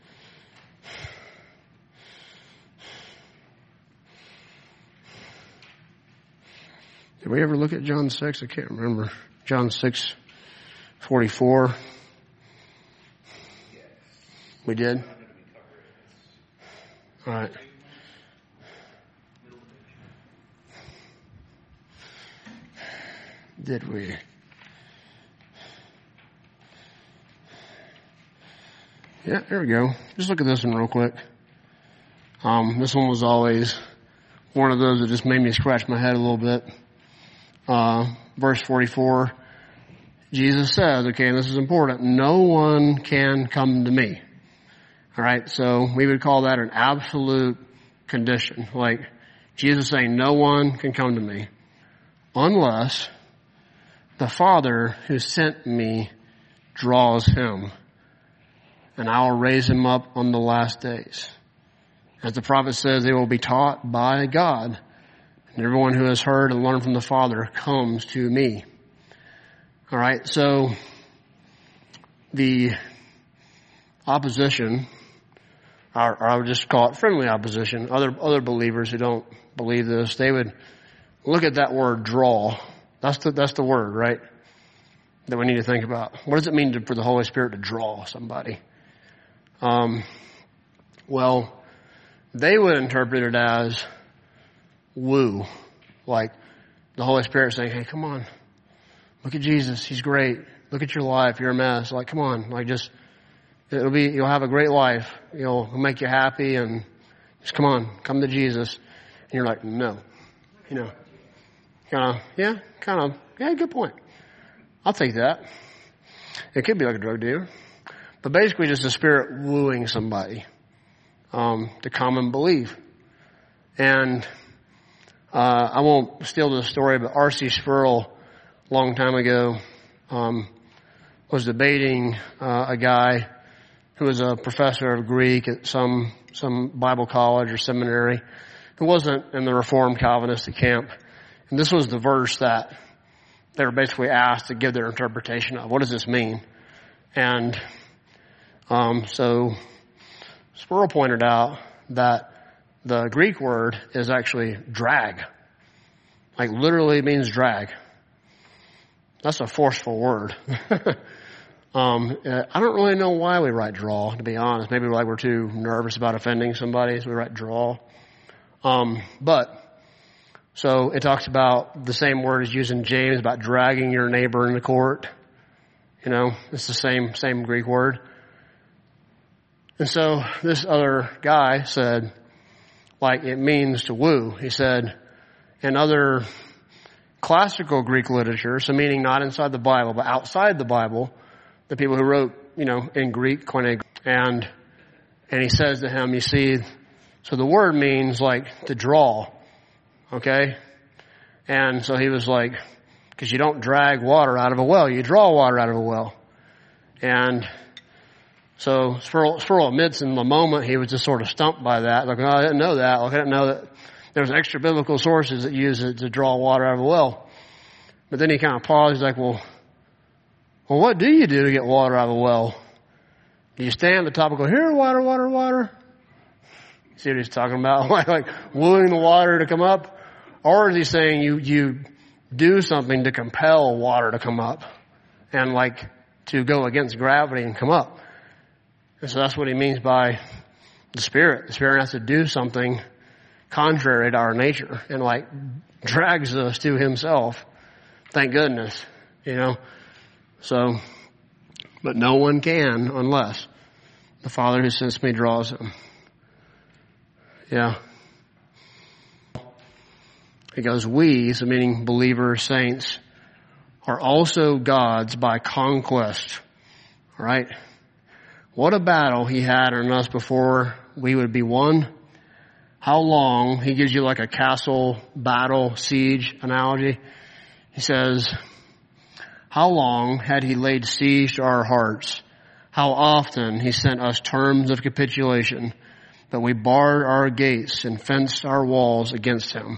Did we ever look at John six? I can't remember. John six forty-four. We did? All right. Did we? Yeah, there we go. Just look at this one real quick. Um, this one was always one of those that just made me scratch my head a little bit. Uh, verse forty-four, Jesus says, okay, and this is important, no one can come to me. All right, so we would call that an absolute condition. Like Jesus saying, no one can come to me unless the Father who sent me draws him, and I will raise him up on the last days. As the prophet says, they will be taught by God. And everyone who has heard and learned from the Father comes to me. All right, so the opposition, or, or I would just call it friendly opposition, other other believers who don't believe this, they would look at that word draw. That's the that's the word, right, that we need to think about. What does it mean to, for the Holy Spirit to draw somebody? Um, well, they would interpret it as woo, like the Holy Spirit saying, hey, come on, look at Jesus, he's great, look at your life, you're a mess, like come on, like just, it'll be, you'll have a great life, you'll it'll make you happy, and just come on, come to Jesus. And you're like, no, you know, kind of, yeah, kind of, yeah, good point, I'll take that. It could be like a drug dealer, but basically just the Spirit wooing somebody um, to come and believe. And Uh, I won't steal the story, but R C Sproul, a long time ago, um, was debating uh, a guy who was a professor of Greek at some some Bible college or seminary, who wasn't in the Reformed Calvinistic camp. And this was the verse that they were basically asked to give their interpretation of. What does this mean? And um, so Sproul pointed out that the Greek word is actually drag. Like literally means drag. That's a forceful word. um, I don't really know why we write draw, to be honest. Maybe like we're too nervous about offending somebody, so we write draw. Um, but, so it talks about the same word is used in James about dragging your neighbor into court. You know, it's the same, same Greek word. And so this other guy said, like it means to woo. He said, in other classical Greek literature, so meaning not inside the Bible, but outside the Bible, the people who wrote, you know, in Greek, Koine, and, and he says to him, you see, so the word means like to draw, okay? And so he was like, because you don't drag water out of a well, you draw water out of a well. And so Sproul, Sproul admits in the moment he was just sort of stumped by that. Like, oh, I didn't know that. Like, I didn't know that there was extra biblical sources that use it to draw water out of a well. But then he kind of paused. He's like, well, well, what do you do to get water out of a well? Do you stand at the top and go, here, water, water, water? See what he's talking about? like, like wooing the water to come up? Or is he saying you, you do something to compel water to come up and like to go against gravity and come up? And so that's what he means by the Spirit. The Spirit has to do something contrary to our nature and like drags us to himself. Thank goodness, you know. So, but no one can unless the Father who sends me draws him. Yeah. It goes, we, so meaning believers, saints, are also God's by conquest. All right. What a battle he had on us before we would be won. How long, he gives you like a castle battle siege analogy. He says, how long had he laid siege to our hearts, how often he sent us terms of capitulation, but we barred our gates and fenced our walls against him.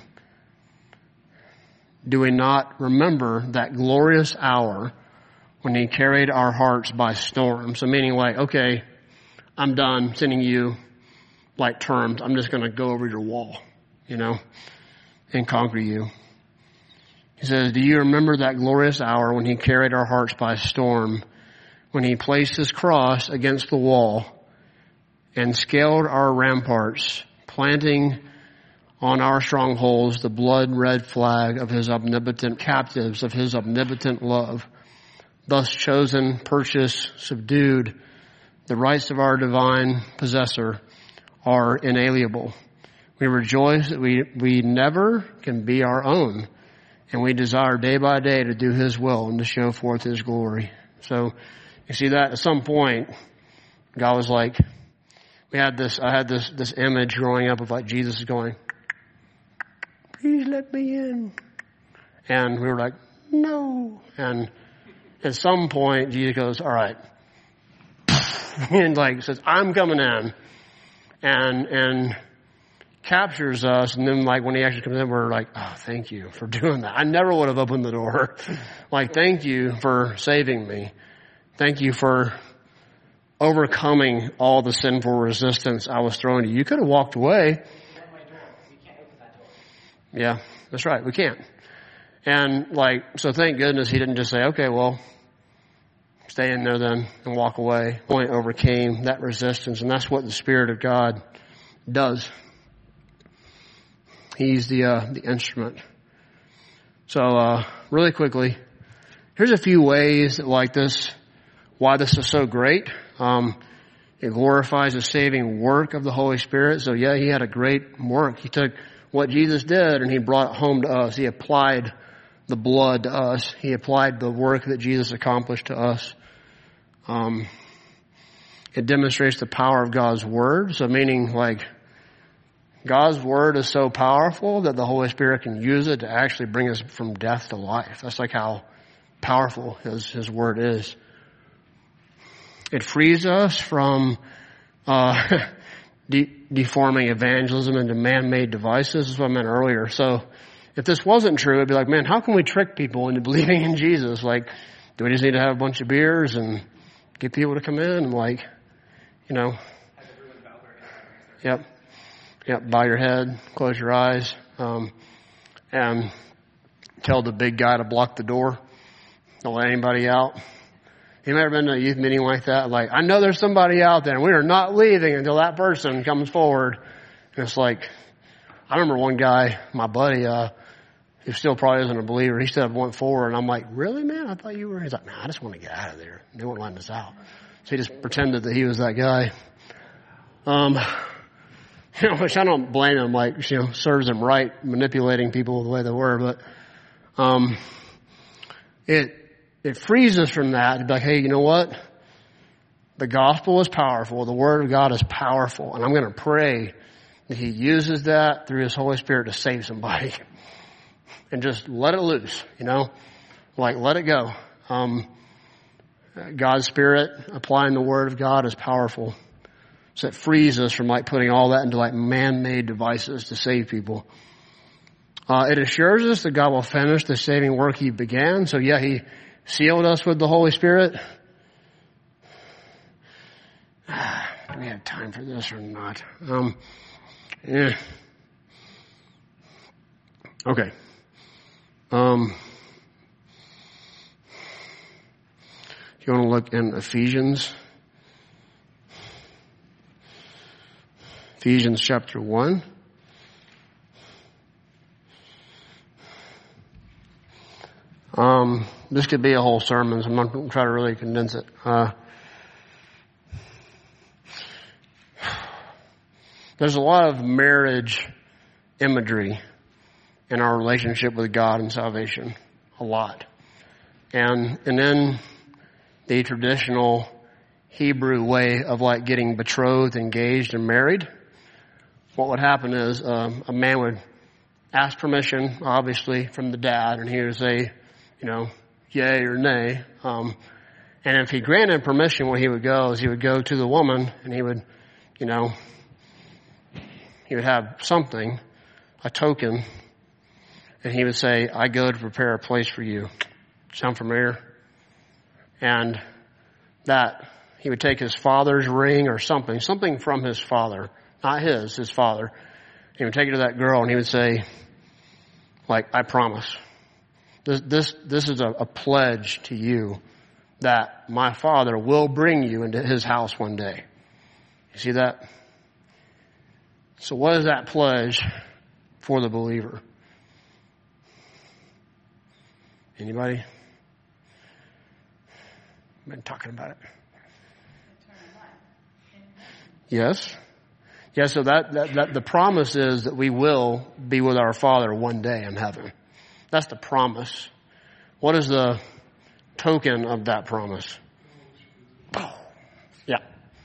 Do we not remember that glorious hour when he carried our hearts by storm? So meaning like, okay, I'm done sending you like terms. I'm just going to go over your wall, you know, and conquer you. He says, do you remember that glorious hour when he carried our hearts by storm, when he placed his cross against the wall and scaled our ramparts, planting on our strongholds the blood-red flag of his omnipotent captives, of his omnipotent love, thus chosen, purchased, subdued, the rights of our divine possessor are inalienable. We rejoice that we, we never can be our own, and we desire day by day to do his will and to show forth his glory. So you see that at some point, God was like, we had this, I had this, this image growing up of like Jesus going, please let me in. And we were like, no. And at some point, Jesus goes, all right. And like says, I'm coming in. And, and captures us. And then like when he actually comes in, we're like, oh, thank you for doing that. I never would have opened the door. Like, thank you for saving me. Thank you for overcoming all the sinful resistance I was throwing to you. You could have walked away. Yeah, that's right. We can't. And like, so thank goodness he didn't just say, okay, well, stay in there then and walk away. Only overcame that resistance. And that's what the Spirit of God does. He's the, uh, the instrument. So, uh, really quickly, here's a few ways that like this, why this is so great. Um, it glorifies the saving work of the Holy Spirit. So yeah, he had a great work. He took what Jesus did and he brought it home to us. He applied the blood to us. He applied the work that Jesus accomplished to us. Um, it demonstrates the power of God's Word. So meaning like God's Word is so powerful that the Holy Spirit can use it to actually bring us from death to life. That's like how powerful His, His Word is. It frees us from uh, de- deforming evangelism into man-made devices. That's what I meant earlier. So if this wasn't true, it'd be like, man, how can we trick people into believing in Jesus? Like, do we just need to have a bunch of beers and get people to come in? And like, you know. Yep. Yep. Bow your head, close your eyes, um, and tell the big guy to block the door. Don't let anybody out. You ever been to a youth meeting like that? Like, I know there's somebody out there and we are not leaving until that person comes forward. And it's like, I remember one guy, my buddy, uh, who still probably isn't a believer, he stood up and went forward and I'm like, really, man? I thought you were. He's like, nah, I just want to get out of there. They won't let us out. So he just pretended that he was that guy. Um, you know, which I don't blame him, like, you know, serves him right, manipulating people the way they were, but, um, it, It frees us from that to be like, hey, you know what? The gospel is powerful. The Word of God is powerful. And I'm going to pray that He uses that through His Holy Spirit to save somebody. And just let it loose, you know? Like, let it go. Um, God's Spirit, applying the Word of God is powerful. So it frees us from like putting all that into like man-made devices to save people. Uh, it assures us that God will finish the saving work He began. So yeah, He sealed us with the Holy Spirit. Do we have time for this or not? Um, yeah. Okay. Um, if you want to look in Ephesians, Ephesians chapter one. Um, this could be a whole sermon, so I'm not going to try to really condense it. Uh, there's a lot of marriage imagery in our relationship with God and salvation. A lot. And, and then the traditional Hebrew way of like getting betrothed, engaged, and married. What would happen is, um, a man would ask permission, obviously, from the dad, and he would say, you know, yay or nay. Um, And if he granted permission, where he would go is he would go to the woman and he would, you know, he would have something, a token, and he would say, I go to prepare a place for you. Sound familiar? And that he would take his father's ring or something, something from his father, not his, his father. He would take it to that girl and he would say, like, I promise. This, this, this is a, a pledge to you that my father will bring you into his house one day. You see that? So what is that pledge for the believer? Anybody? Been talking about it. Yes. Yeah, so that, that, that the promise is that we will be with our Father one day in heaven. That's the promise. What is the token of that promise? Yeah.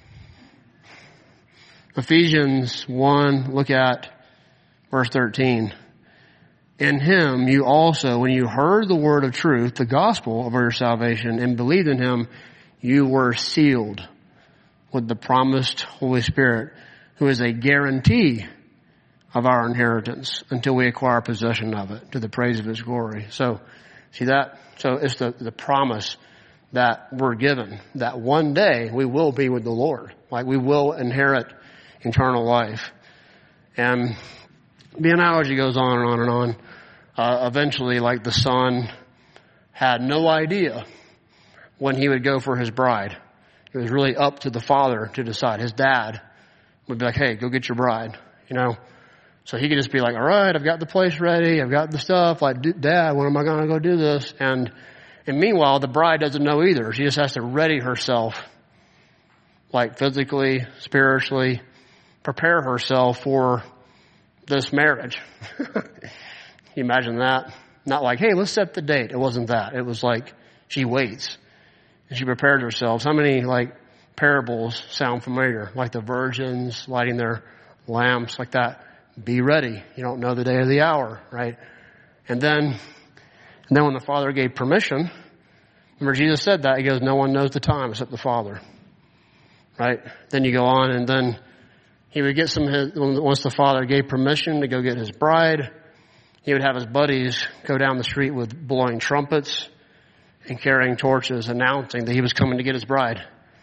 Ephesians one, look at verse thirteen. In him you also, when you heard the word of truth, the gospel of your salvation, and believed in him, you were sealed with the promised Holy Spirit, who is a guarantee of our inheritance until we acquire possession of it, to the praise of his glory. So, see that? So it's the, the promise that we're given, that one day we will be with the Lord. Like we will inherit eternal life. And the analogy goes on and on and on. Uh, eventually, like the son had no idea when he would go for his bride. It was really up to the father to decide. His dad would be like, hey, go get your bride, you know. So he could just be like, all right, I've got the place ready. I've got the stuff. Like, Dad, when am I going to go do this? And, and meanwhile, the bride doesn't know either. She just has to ready herself, like physically, spiritually, prepare herself for this marriage. Can you imagine that? Not like, hey, let's set the date. It wasn't that. It was like she waits and she prepares herself. How many like parables sound familiar? Like the virgins lighting their lamps, like that. Be ready. You don't know the day or the hour, right? And then, and then when the Father gave permission, remember Jesus said that, he goes, no one knows the time except the Father, right? Then you go on and then he would get some, once the Father gave permission to go get his bride, he would have his buddies go down the street with blowing trumpets and carrying torches, announcing that he was coming to get his bride.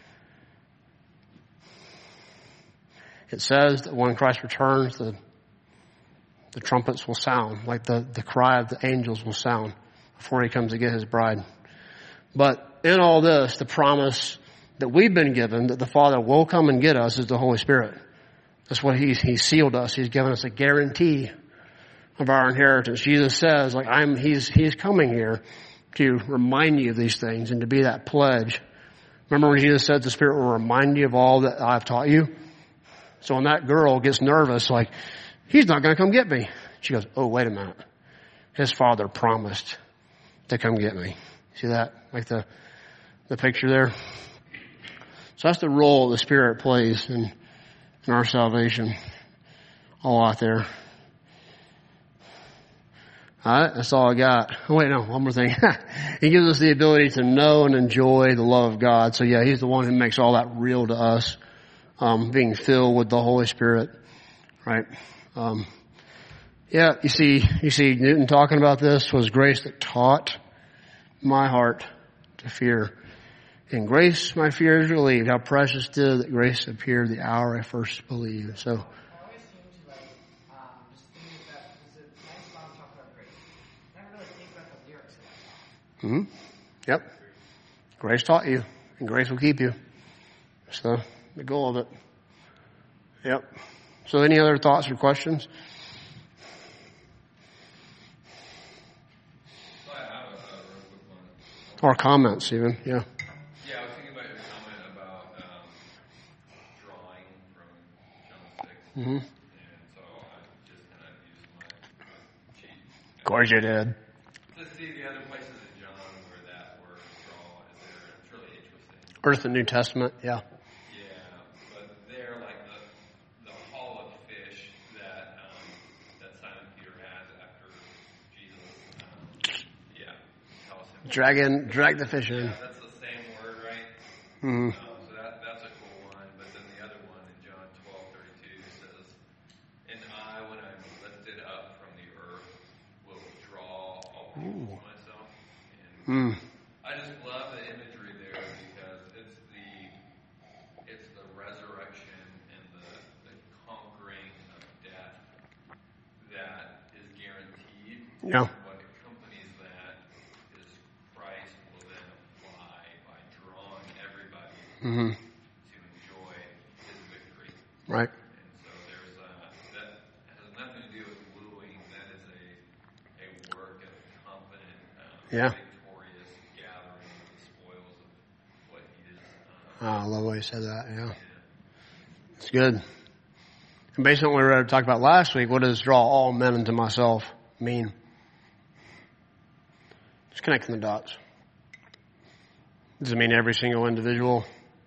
It says that when Christ returns, the the trumpets will sound, like the, the cry of the angels will sound before he comes to get his bride. But in all this, the promise that we've been given, that the Father will come and get us, is the Holy Spirit. That's what he's, he's sealed us. He's given us a guarantee of our inheritance. Jesus says, like, I'm, he's, he's coming here to remind you of these things and to be that pledge. Remember when Jesus said the Spirit will remind you of all that I've taught you? So when that girl gets nervous, like, he's not going to come get me. She goes, oh, wait a minute. His Father promised to come get me. See that? Like the, the picture there? So that's the role the Spirit plays in, in our salvation. All out there. Alright, that's all I got. Oh wait, no, one more thing. He gives us the ability to know and enjoy the love of God. So yeah, he's the one who makes all that real to us. Um, being filled with the Holy Spirit. Right? Um, yeah, you see, you see Newton talking about this was grace that taught my heart to fear. In grace my fear is relieved. How precious did that grace appeared the hour I first believed. So, I always seem to like, um, just think that there's a nice song talking about grace. I never really think about the lyrics of that song. hmm Yep. Grace taught you, and grace will keep you. So, the goal of it. Yep. So any other thoughts or questions? Well, I have a, a real quick one. Or comments even, yeah. Yeah, I was thinking about your comment about um, drawing from John six. Mm-hmm. And so I just kind of used my, my cheat. Of course you did. To see the other places in John where that word draw is there. It's really interesting. Earth and New Testament, yeah. Yeah, but they're like the the haul of fish that um, that Simon Peter has after Jesus. Um, yeah, tells him. Drag in, drag the fish in. Yeah, that's the same word, right? Mm. Um, so that, that's a cool one. But then the other one in John twelve thirty-two says, "And I, when I'm lifted up from the earth, will draw all people to myself." And Mm. I just love the imagery there because it's the it's the resurrection and the, the conquering of death that is guaranteed. Yeah. What accompanies that is Christ will then apply by drawing everybody Mm-hmm. to enjoy his victory. Right. And so there's uh, that has nothing to do with wooing. That is a a work of confident, um, Yeah. victorious gathering of the spoils of what he is. Uh, Oh, I love the way you said that. Yeah. yeah. It's good. And based on what we talked about last week, what does draw all men unto myself mean? Just connecting the dots. Does it mean every single individual?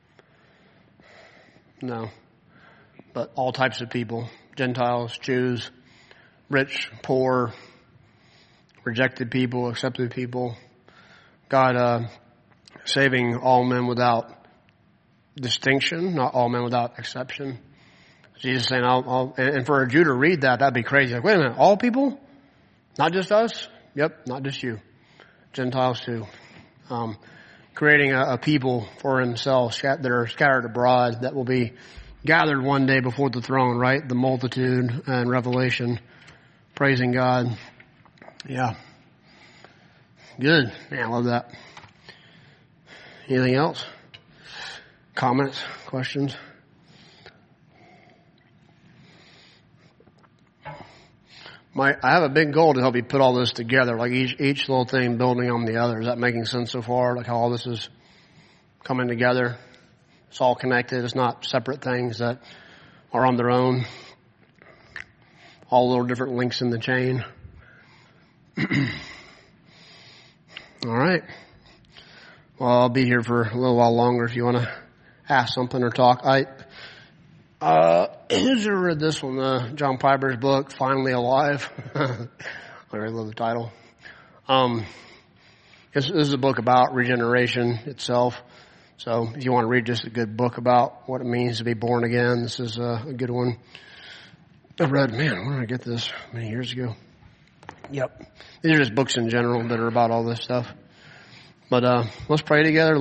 No. But all types of people. Gentiles, Jews, rich, poor, rejected people, accepted people. God uh, saving all men without distinction, not all men without exception. Jesus saying, I'll, I'll, and for a Jew to read that, that'd be crazy. Like, wait a minute, all people? Not just us? Yep, not just you. Gentiles too. Um, creating a, a people for himself that are scattered abroad that will be gathered one day before the throne, right? The multitude and Revelation, praising God. Yeah. Good. Man, I love that. Anything else? Comments? Questions? My, I have a big goal to help you put all this together, like each each little thing building on the other. Is that making sense so far? Like how all this is coming together? It's all connected. It's not separate things that are on their own. All little different links in the chain. All right. Well, I'll be here for a little while longer if you want to ask something or talk. I, uh, who's ever read this one, uh, John Piper's book, Finally Alive? I really love the title. Um, this, this is a book about regeneration itself. So if you want to read just a good book about what it means to be born again, this is a, a good one. I read, man, where did I get this? Many years ago. Yep. These are just books in general that are about all this stuff. But uh, let's pray together.